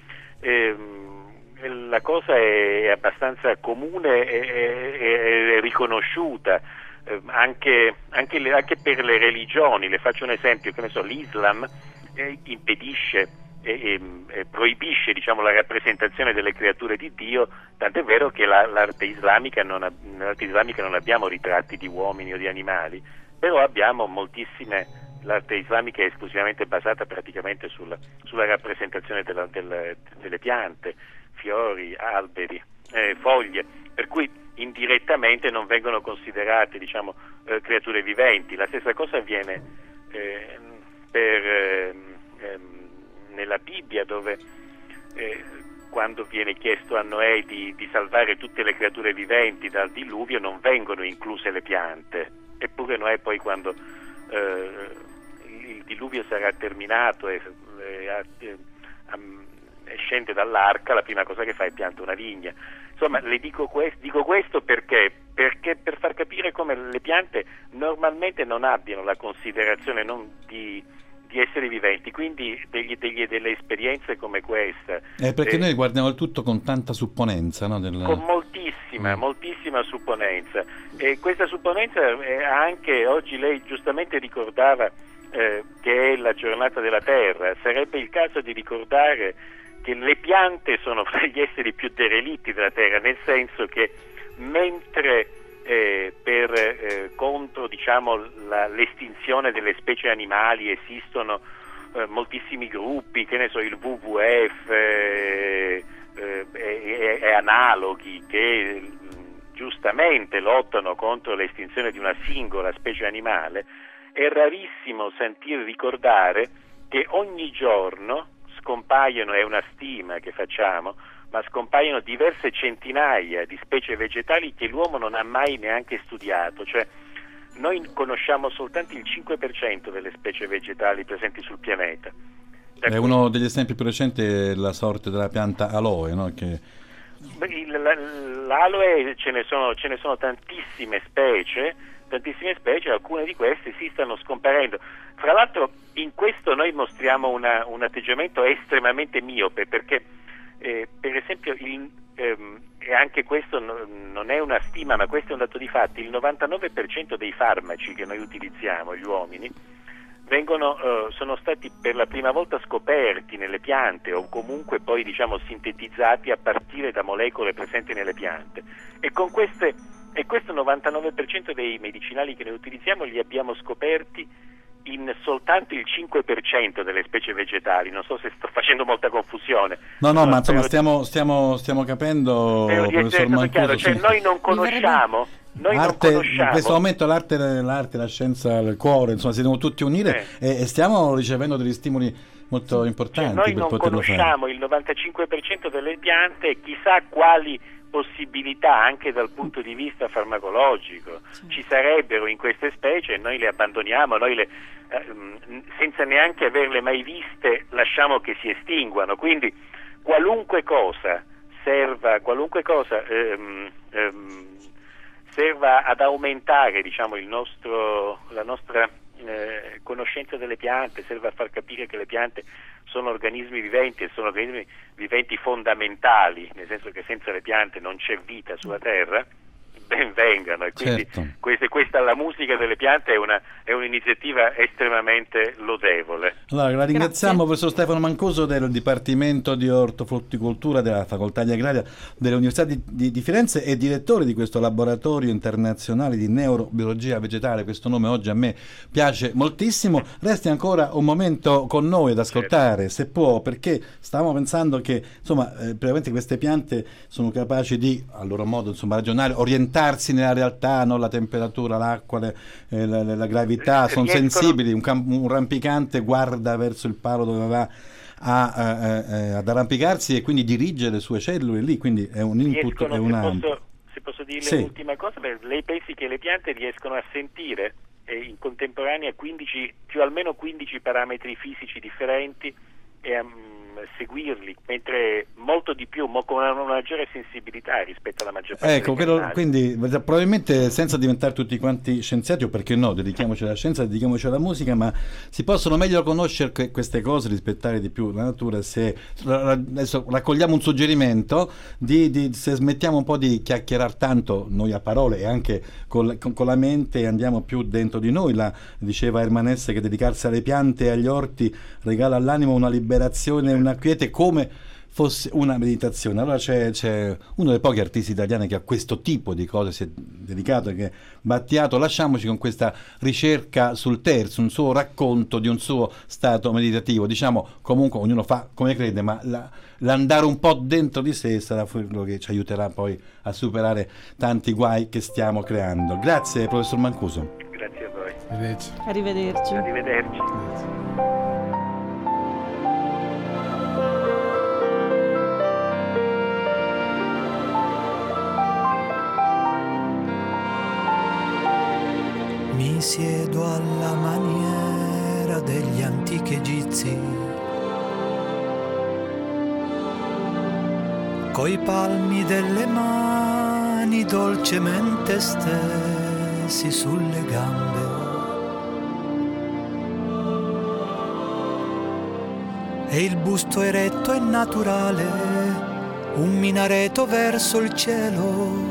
Ehm, la cosa è abbastanza comune e riconosciuta. Eh, anche, anche, le, anche per le religioni. Le faccio un esempio, che ne so, l'Islam eh, impedisce e, e, e proibisce, diciamo, la rappresentazione delle creature di Dio, tant'è vero che la, l'arte islamica non ha, nell'arte islamica non abbiamo ritratti di uomini o di animali, però abbiamo moltissime, l'arte islamica è esclusivamente basata praticamente sulla, sulla rappresentazione della, del, delle piante, fiori, alberi, eh, foglie, per cui indirettamente non vengono considerate, diciamo, eh, creature viventi. La stessa cosa avviene eh, per, eh, nella Bibbia, dove eh, quando viene chiesto a Noè di, di salvare tutte le creature viventi dal diluvio, non vengono incluse le piante, eppure Noè poi, quando eh, il diluvio sarà terminato e eh, eh, scende dall'arca, la prima cosa che fa è pianta una vigna. Insomma, le dico, quest- dico questo perché? Perché per far capire come le piante normalmente non abbiano la considerazione non di, di esseri viventi, quindi degli, degli, delle esperienze come questa. Eh, perché eh, noi guardiamo il tutto con tanta supponenza, no? Del... Con moltissima, mm. moltissima supponenza. E questa supponenza è anche, oggi lei giustamente ricordava eh, che è la giornata della Terra, sarebbe il caso di ricordare che le piante sono fra gli esseri più derelitti della Terra, nel senso che mentre eh, per eh, contro, diciamo, la, l'estinzione delle specie animali esistono eh, moltissimi gruppi, che ne so, il W W F eh, eh, e, e analoghi, che mh, giustamente lottano contro l'estinzione di una singola specie animale, è rarissimo sentir ricordare che ogni giorno scompaiono, è una stima che facciamo, ma scompaiono diverse centinaia di specie vegetali che l'uomo non ha mai neanche studiato. Cioè, noi conosciamo soltanto il cinque per cento delle specie vegetali presenti sul pianeta. Da è cui... uno degli esempi più recenti è la sorte della pianta aloe, no? Che... l'aloe ce ne sono, ce ne sono tantissime specie, tantissime specie, alcune di queste si stanno scomparendo. Fra l'altro, in questo noi mostriamo una, un atteggiamento estremamente miope, perché eh, per esempio il, ehm, e anche questo no, non è una stima, ma questo è un dato di fatti, il novantanove per cento dei farmaci che noi utilizziamo, gli uomini, vengono, eh, sono stati per la prima volta scoperti nelle piante, o comunque poi, diciamo, sintetizzati a partire da molecole presenti nelle piante, e con queste e questo novantanove per cento dei medicinali che noi utilizziamo li abbiamo scoperti in soltanto il cinque per cento delle specie vegetali. Non so se sto facendo molta confusione. No, no, no ma insomma di... stiamo, stiamo, stiamo capendo, professor Mancuso. Cioè, sì. noi non conosciamo, noi arte, non conosciamo. In questo momento l'arte, l'arte, la scienza, il cuore, insomma, si devono tutti unire eh. e, e stiamo ricevendo degli stimoli molto importanti, cioè, noi per non poterlo fare. conosciamo il novantacinque per cento delle piante e chissà quali possibilità anche dal punto di vista farmacologico ci sarebbero in queste specie, e noi le abbandoniamo, noi le, eh, senza neanche averle mai viste lasciamo che si estinguano. Quindi qualunque cosa serva, qualunque cosa ehm, ehm, serva ad aumentare, diciamo, il nostro, la nostra eh, conoscenza delle piante, serve a far capire che le piante sono organismi viventi e sono organismi viventi fondamentali, nel senso che senza le piante non c'è vita sulla Terra, ben vengano. E quindi certo. questa, questa la musica delle piante è, una, è un'iniziativa estremamente lodevole. Allora, la ringraziamo, Grazie. professor Stefano Mancuso del Dipartimento di Ortofrutticoltura della Facoltà di Agraria dell'Università di, di, di Firenze e direttore di questo laboratorio internazionale di neurobiologia vegetale. Questo nome oggi a me piace moltissimo. Resti ancora un momento con noi ad ascoltare, certo, se può, perché stavamo pensando che, insomma, eh, praticamente queste piante sono capaci di, a loro modo, insomma, ragionare, orientarsi nella realtà, no? La temperatura, l'acqua, le, eh, la, la gravità, sono Riescono... sensibili. Un, cam- un rampicante guarda verso il palo dove va a, a, a, ad arrampicarsi e quindi dirige le sue cellule lì, quindi è un input, riescono, è una... se posso, se posso dirle Sì. un'ultima cosa? Beh, lei pensi che le piante riescono a sentire eh, in contemporanea quindici, più almeno quindici parametri fisici differenti e a mm, seguirli, mentre molto di più, mo- con una, una maggiore sensibilità rispetto alla maggior parte Ecco, degli quello- animali. quindi probabilmente senza diventare tutti quanti scienziati, o perché no, dedichiamoci alla scienza, dedichiamoci alla musica, ma si possono meglio conoscere que- queste cose, rispettare di più la natura se ra- ra- adesso raccogliamo un suggerimento di, di- se smettiamo un po' di chiacchierare tanto noi a parole e anche col- con, con la mente e andiamo più dentro di noi. La, diceva Hermanesse che dedicarsi alle piante e agli orti regala all'animo una liberazione, una quiete come fosse una meditazione. Allora c'è, c'è uno dei pochi artisti italiani che a questo tipo di cose si è dedicato, che è Battiato. Lasciamoci con questa ricerca sul terzo, un suo racconto di un suo stato meditativo. Diciamo, comunque ognuno fa come crede, ma la, l'andare un po' dentro di sé sarà quello che ci aiuterà poi a superare tanti guai che stiamo creando. Grazie professor Mancuso. Grazie a voi. Arrivederci. Arrivederci. Arrivederci. Mi siedo alla maniera degli antichi egizi, coi palmi delle mani dolcemente stesi sulle gambe. E il busto eretto e naturale, un minareto verso il cielo.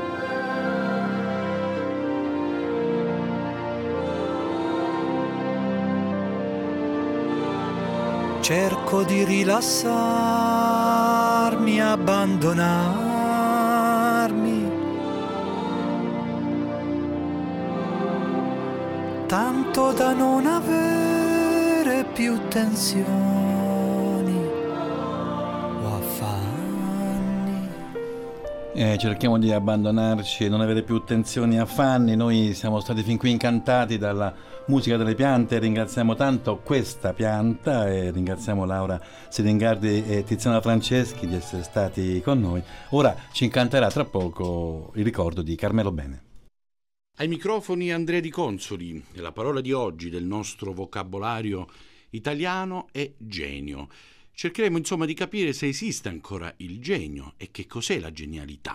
Cerco di rilassarmi, abbandonarmi, tanto da non avere più tensioni o affanni. Eh, cerchiamo di abbandonarci e non avere più tensioni e affanni. Noi siamo stati fin qui incantati dalla musica delle piante, ringraziamo tanto questa pianta e ringraziamo Laura Siringardi e Tiziana Franceschi di essere stati con noi. Ora ci incanterà tra poco il ricordo di Carmelo Bene. Ai microfoni Andrea Di Consoli e la parola di oggi del nostro vocabolario italiano è genio. Cercheremo insomma di capire se esiste ancora il genio e che cos'è la genialità.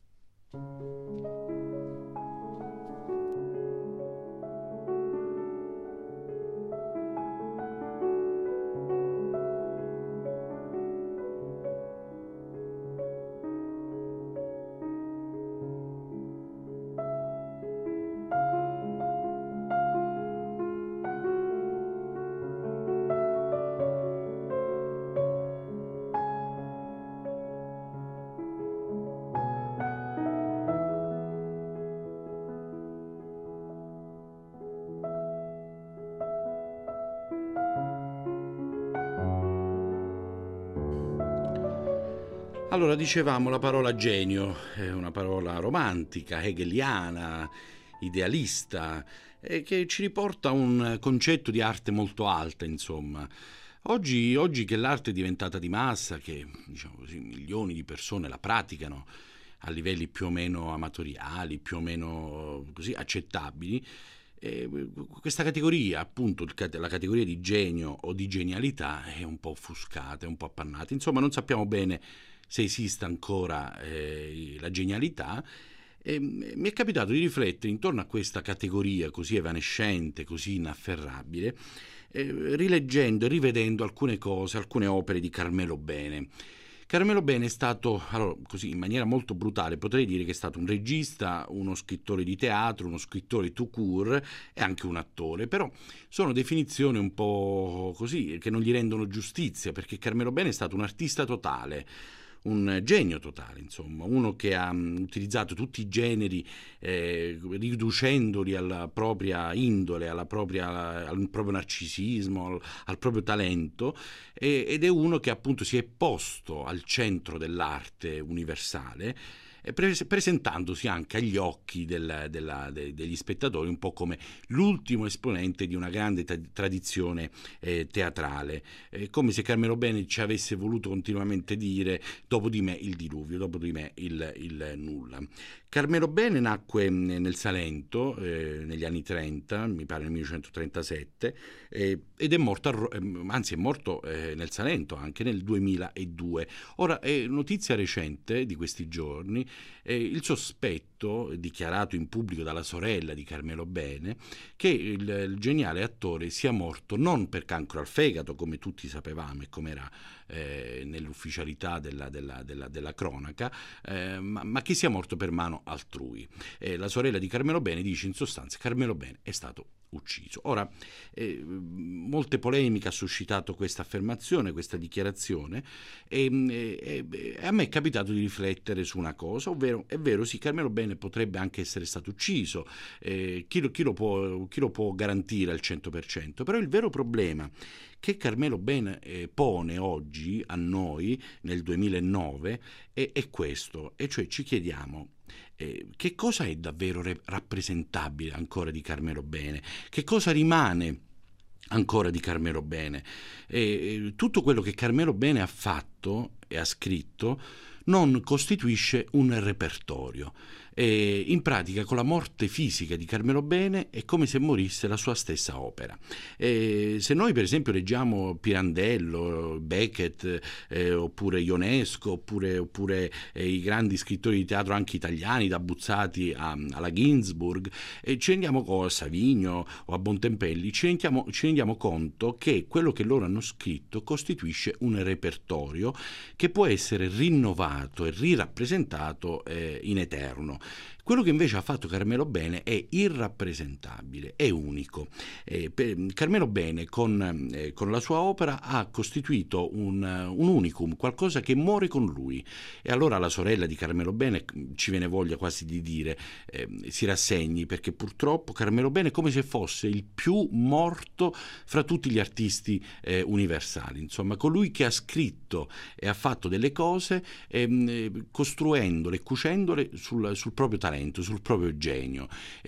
Allora, dicevamo, la parola genio è una parola romantica, hegeliana, idealista, eh, che ci riporta a un concetto di arte molto alta, insomma. Oggi, oggi che l'arte è diventata di massa, che diciamo così, milioni di persone la praticano a livelli più o meno amatoriali, più o meno così accettabili, eh, questa categoria, appunto la categoria di genio o di genialità, è un po' offuscata, è un po' appannata. Insomma, non sappiamo bene se esista ancora eh, la genialità. E mi è capitato di riflettere intorno a questa categoria così evanescente, così inafferrabile, eh, rileggendo e rivedendo alcune cose, alcune opere di Carmelo Bene. Carmelo Bene è stato, allora, così in maniera molto brutale, potrei dire che è stato un regista, uno scrittore di teatro, uno scrittore tout court e anche un attore, però sono definizioni un po' così che non gli rendono giustizia, perché Carmelo Bene è stato un artista totale, un genio totale, insomma, uno che ha um, utilizzato tutti i generi eh, riducendoli alla propria indole, alla propria, al proprio narcisismo, al, al proprio talento, e, ed è uno che appunto si è posto al centro dell'arte universale Pre- presentandosi anche agli occhi del, della, de, degli spettatori un po' come l'ultimo esponente di una grande ta- tradizione eh, teatrale, eh, come se Carmelo Bene ci avesse voluto continuamente dire: dopo di me il diluvio, dopo di me il, il nulla. Carmelo Bene nacque nel Salento eh, negli anni trenta, mi pare nel millenovecentotrentasette, eh, ed è morto, a, eh, anzi è morto eh, nel Salento anche nel duemiladue. Ora, è notizia recente di questi giorni eh, il sospetto dichiarato in pubblico dalla sorella di Carmelo Bene che il, il geniale attore sia morto non per cancro al fegato, come tutti sapevamo e come era eh, nell'ufficialità della, della, della, della cronaca, eh, ma, ma che sia morto per mano altrui. Eh, la sorella di Carmelo Bene dice in sostanza: Carmelo Bene è stato ucciso. Ora, eh, molte polemiche ha suscitato questa affermazione, questa dichiarazione, e, e, e a me è capitato di riflettere su una cosa, ovvero è vero, sì, Carmelo Bene potrebbe anche essere stato ucciso, eh, chi, lo, chi, lo può, chi lo può garantire al cento per cento, però il vero problema che Carmelo Bene eh, pone oggi a noi nel duemilanove è, è questo, e cioè ci chiediamo: Eh, che cosa è davvero re- rappresentabile ancora di Carmelo Bene? Che cosa rimane ancora di Carmelo Bene? Eh, tutto quello che Carmelo Bene ha fatto e ha scritto non costituisce un repertorio. E in pratica, con la morte fisica di Carmelo Bene è come se morisse la sua stessa opera. E se noi per esempio leggiamo Pirandello, Beckett, eh, oppure Ionesco, oppure, oppure eh, i grandi scrittori di teatro anche italiani, da Buzzati a, alla Ginsburg, e ci rendiamo conto, a Savigno o a Bontempelli, ci rendiamo, ci rendiamo conto che quello che loro hanno scritto costituisce un repertorio che può essere rinnovato e rirappresentato eh, in eterno. Quello che invece ha fatto Carmelo Bene è irrappresentabile, è unico. Eh, per, Carmelo Bene con, eh, con la sua opera ha costituito un, un unicum, qualcosa che muore con lui. E allora la sorella di Carmelo Bene, ci viene voglia quasi di dire, eh, si rassegni, perché purtroppo Carmelo Bene è come se fosse il più morto fra tutti gli artisti eh, universali. Insomma, colui che ha scritto e ha fatto delle cose eh, costruendole e cucendole sul, sul proprio talento, sul proprio genio.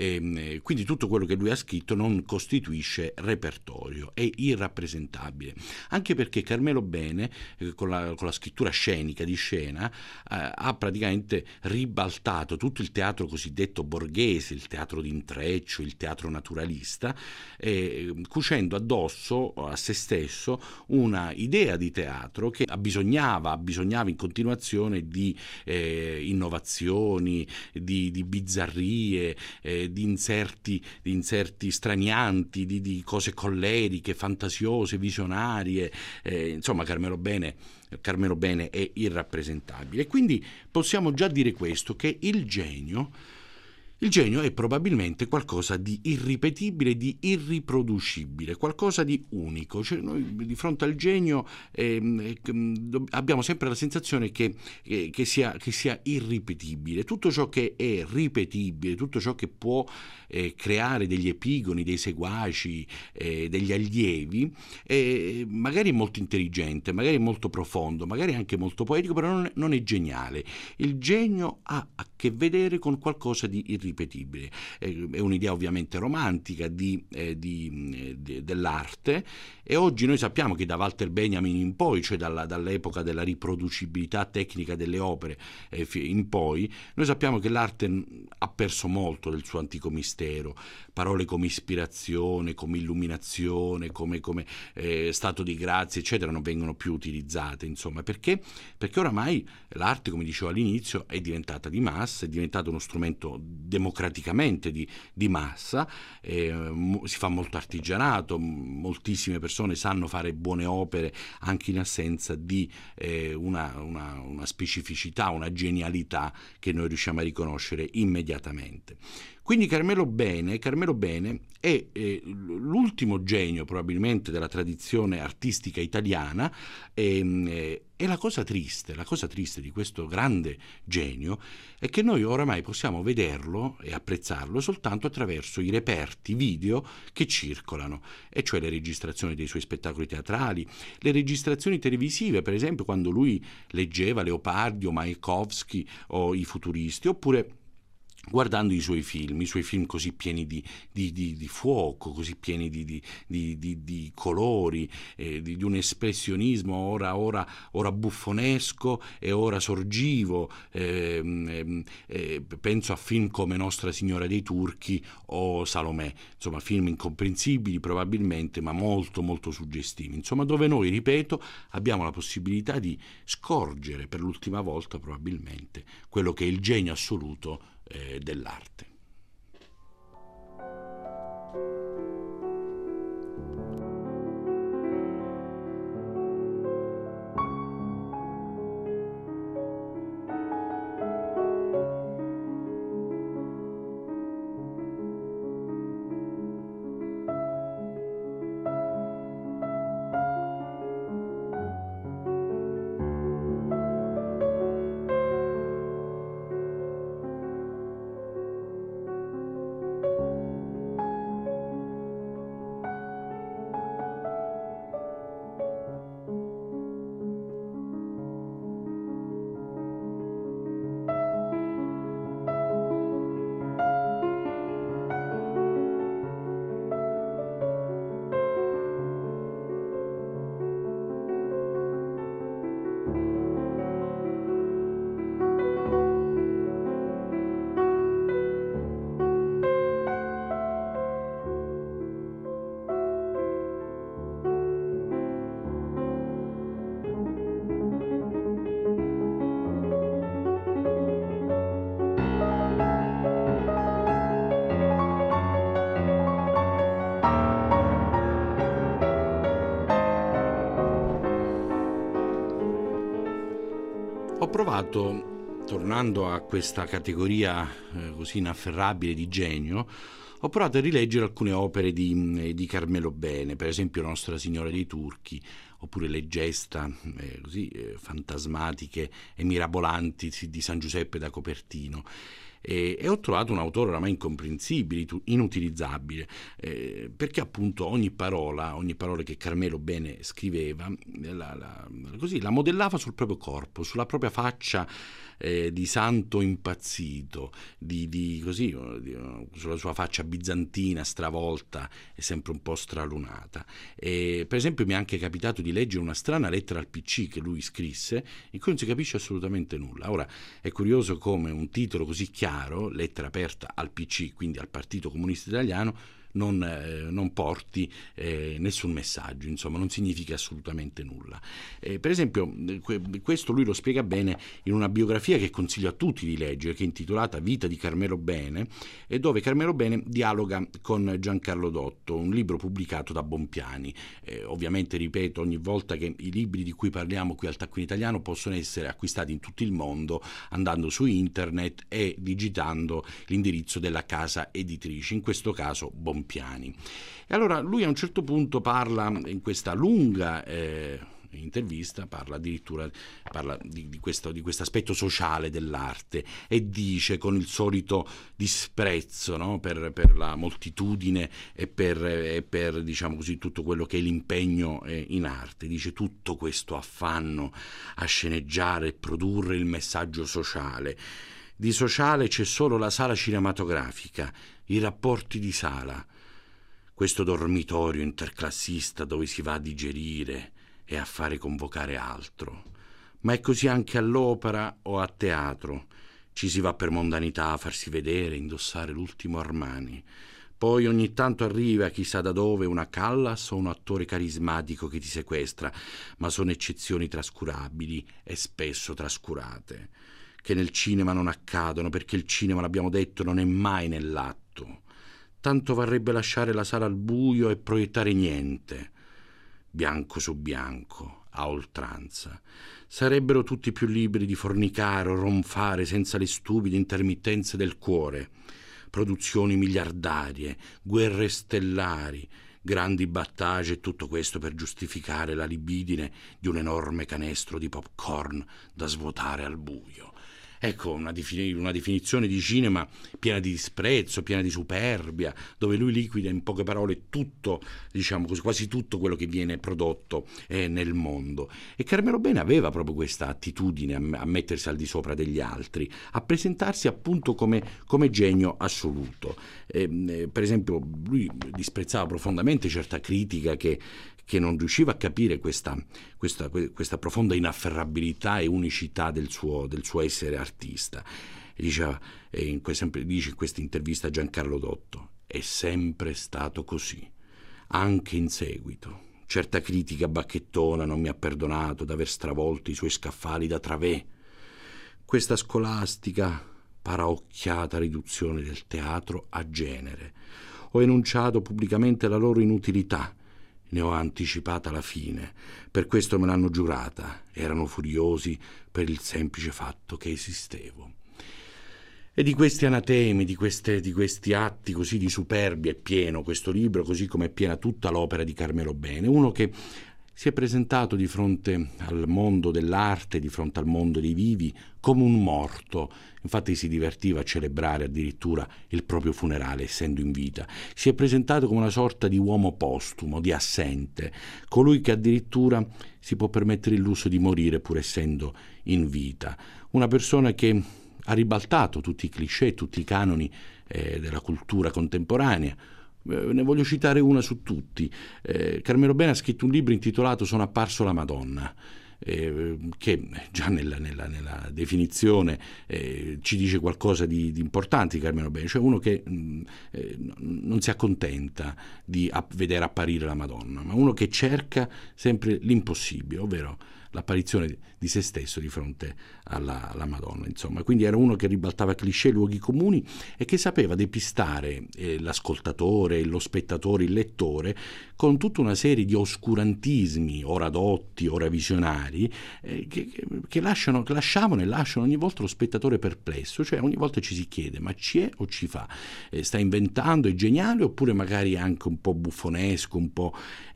E quindi tutto quello che lui ha scritto non costituisce repertorio, è irrappresentabile, anche perché Carmelo Bene eh, con, la, con la scrittura scenica di scena eh, ha praticamente ribaltato tutto il teatro cosiddetto borghese, il teatro d'intreccio, il teatro naturalista, eh, cucendo addosso a se stesso una idea di teatro che abbisognava, abbisognava in continuazione di eh, innovazioni, di di bizzarrie, eh, di inserti, di inserti stranianti, di, di cose colleriche, fantasiose, visionarie. Eh, insomma, Carmelo Bene, Carmelo Bene è irrappresentabile. E quindi possiamo già dire questo, che il genio Il genio è probabilmente qualcosa di irripetibile, di irriproducibile, qualcosa di unico. Cioè noi di fronte al genio eh, abbiamo sempre la sensazione che, eh, che, sia, che sia irripetibile. Tutto ciò che è ripetibile, tutto ciò che può eh, creare degli epigoni, dei seguaci, eh, degli allievi, eh, magari è molto intelligente, magari è molto profondo, magari anche molto poetico, però non è, non è geniale. Il genio ha a che vedere con qualcosa di irripetibile. Ripetibile. È un'idea ovviamente romantica di, eh, di, di, dell'arte, e oggi noi sappiamo che da Walter Benjamin in poi, cioè dalla, dall'epoca della riproducibilità tecnica delle opere eh, in poi, noi sappiamo che l'arte ha perso molto del suo antico mistero. Parole come ispirazione, come illuminazione, come, come eh, stato di grazia, eccetera, non vengono più utilizzate. Insomma, perché? Perché oramai l'arte, come dicevo all'inizio, è diventata di massa, è diventato uno strumento democraticamente di, di massa, eh, mo, si fa molto artigianato, moltissime persone sanno fare buone opere anche in assenza di eh, una, una, una specificità, una genialità che noi riusciamo a riconoscere immediatamente. immediatamente. Quindi Carmelo Bene, Carmelo Bene è eh, l'ultimo genio probabilmente della tradizione artistica italiana, e, e la cosa triste, la cosa triste di questo grande genio è che noi oramai possiamo vederlo e apprezzarlo soltanto attraverso i reperti video che circolano, e cioè le registrazioni dei suoi spettacoli teatrali, le registrazioni televisive, per esempio quando lui leggeva Leopardi o Majakovsky o i futuristi, oppure guardando i suoi film, i suoi film così pieni di, di, di, di fuoco, così pieni di, di, di, di, di colori, eh, di, di un espressionismo ora, ora, ora buffonesco e ora sorgivo. Eh, eh, penso a film come Nostra Signora dei Turchi o Salomè, insomma film incomprensibili probabilmente, ma molto molto suggestivi, insomma, dove noi, ripeto, abbiamo la possibilità di scorgere per l'ultima volta probabilmente quello che è il genio assoluto dell'arte. Ho provato, tornando a questa categoria eh, così inafferrabile di genio, ho provato a rileggere alcune opere di, di Carmelo Bene, per esempio Nostra Signora dei Turchi, oppure le gesta eh, così eh, fantasmatiche e mirabolanti di San Giuseppe da Copertino. E, e ho trovato un autore oramai incomprensibile, inutilizzabile, eh, perché appunto ogni parola, ogni parola che Carmelo Bene scriveva, la, la, così, la modellava sul proprio corpo, sulla propria faccia eh, di santo impazzito, di, di, così, di, sulla sua faccia bizantina, stravolta e sempre un po' stralunata. E, per esempio mi è anche capitato di leggere una strana lettera al P C che lui scrisse, in cui non si capisce assolutamente nulla. Ora, è curioso come un titolo così chiaro, lettera aperta al P C, quindi al Partito Comunista Italiano, non, eh, non porti eh, nessun messaggio, insomma non significa assolutamente nulla. Eh, per esempio que- questo lui lo spiega bene in una biografia che consiglio a tutti di leggere, che è intitolata Vita di Carmelo Bene, e dove Carmelo Bene dialoga con Giancarlo Dotto, un libro pubblicato da Bompiani. Eh, ovviamente, ripeto, ogni volta che i libri di cui parliamo qui al Taccuino Italiano possono essere acquistati in tutto il mondo andando su internet e digitando l'indirizzo della casa editrice, in questo caso Bompiani. Piani. E allora lui a un certo punto parla, in questa lunga eh, intervista, parla addirittura parla di, di questo di questo aspetto sociale dell'arte, e dice con il solito disprezzo, no, per, per la moltitudine e per, e per diciamo così tutto quello che è l'impegno eh, in arte, dice: tutto questo affanno a sceneggiare e produrre il messaggio sociale. Di sociale c'è solo la sala cinematografica, i rapporti di sala, questo dormitorio interclassista dove si va a digerire e a fare convocare altro. Ma è così anche all'opera o a teatro. Ci si va per mondanità a farsi vedere, indossare l'ultimo Armani. Poi ogni tanto arriva, chissà da dove, una Callas o un attore carismatico che ti sequestra, ma sono eccezioni trascurabili e spesso trascurate, che nel cinema non accadono, perché il cinema, l'abbiamo detto, non è mai nell'atto. Tanto varrebbe lasciare la sala al buio e proiettare niente, bianco su bianco, a oltranza. Sarebbero tutti più liberi di fornicare o ronfare senza le stupide intermittenze del cuore. Produzioni miliardarie, guerre stellari, grandi battaglie e tutto questo per giustificare la libidine di un enorme canestro di popcorn da svuotare al buio. Ecco, una, defini- una definizione di cinema piena di disprezzo, piena di superbia, dove lui liquida in poche parole tutto, diciamo così, quasi tutto quello che viene prodotto eh, nel mondo. E Carmelo Bene aveva proprio questa attitudine a, a mettersi al di sopra degli altri, a presentarsi appunto come, come genio assoluto. Eh, eh, per esempio, lui disprezzava profondamente certa critica che che non riusciva a capire questa, questa, questa profonda inafferrabilità e unicità del suo, del suo essere artista. E diceva, e in, sempre, dice in questa intervista a Giancarlo Dotto, è sempre stato così, anche in seguito. Certa critica bacchettona non mi ha perdonato d'aver stravolto i suoi scaffali da travè. Questa scolastica paraocchiata riduzione del teatro a genere. Ho enunciato pubblicamente la loro inutilità. Ne ho anticipata la fine, per questo me l'hanno giurata, erano furiosi per il semplice fatto che esistevo. E di questi anatemi, di, queste, di questi atti così di superbia è pieno questo libro, così come è piena tutta l'opera di Carmelo Bene, uno che si è presentato di fronte al mondo dell'arte, di fronte al mondo dei vivi, come un morto. Infatti si divertiva a celebrare addirittura il proprio funerale, essendo in vita. Si è presentato come una sorta di uomo postumo, di assente, colui che addirittura si può permettere il lusso di morire pur essendo in vita. Una persona che ha ribaltato tutti i cliché, tutti i canoni eh, della cultura contemporanea. Ne voglio citare una su tutti. Eh, Carmelo Bene ha scritto un libro intitolato Sono apparso la Madonna, eh, che già nella, nella, nella definizione eh, ci dice qualcosa di, di importante di Carmelo Bene, cioè uno che mh, eh, non si accontenta di app- vedere apparire la Madonna, ma uno che cerca sempre l'impossibile, ovvero l'apparizione di se stesso di fronte alla, alla Madonna, insomma. Quindi era uno che ribaltava cliché, luoghi comuni e che sapeva depistare eh, l'ascoltatore, lo spettatore, il lettore con tutta una serie di oscurantismi, ora dotti, ora visionari, eh, che, che, lasciano, che lasciavano e lasciano ogni volta lo spettatore perplesso, cioè ogni volta ci si chiede, ma ci è o ci fa? Eh, sta inventando, è geniale, oppure magari anche un po' buffonesco, un po',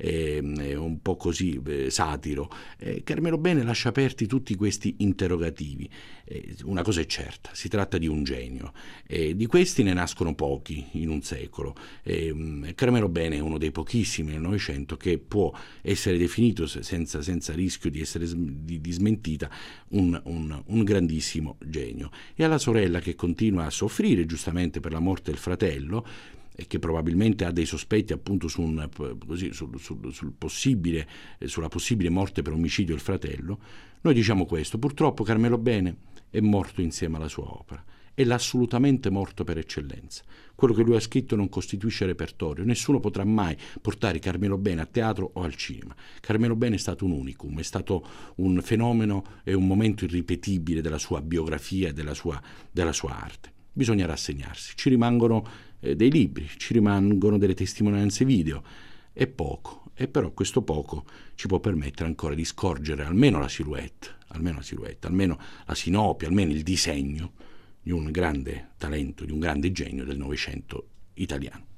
eh, un po' così eh, satiro? Eh, Carmelo Bene lascia aperti tutti questi interrogativi. Eh, una cosa è certa, si tratta di un genio. Eh, di questi ne nascono pochi in un secolo. Eh, Carmelo Bene è uno dei pochissimi nel Novecento che può essere definito senza, senza rischio di essere di, di smentita un, un, un grandissimo genio. E alla sorella che continua a soffrire giustamente per la morte del fratello, e che probabilmente ha dei sospetti appunto su un, così, sul, sul, sul possibile, eh, sulla possibile morte per omicidio del fratello, noi diciamo questo: purtroppo Carmelo Bene è morto insieme alla sua opera, è l'assolutamente morto per eccellenza. Quello che lui ha scritto non costituisce repertorio, nessuno potrà mai portare Carmelo Bene a teatro o al cinema. Carmelo Bene è stato un unicum, è stato un fenomeno e un momento irripetibile della sua biografia e della sua, della sua arte. Bisogna rassegnarsi, ci rimangono eh, dei libri, ci rimangono delle testimonianze video, è poco, e però questo poco ci può permettere ancora di scorgere almeno la silhouette, almeno la silhouette, almeno la sinopia, almeno il disegno di un grande talento, di un grande genio del Novecento italiano.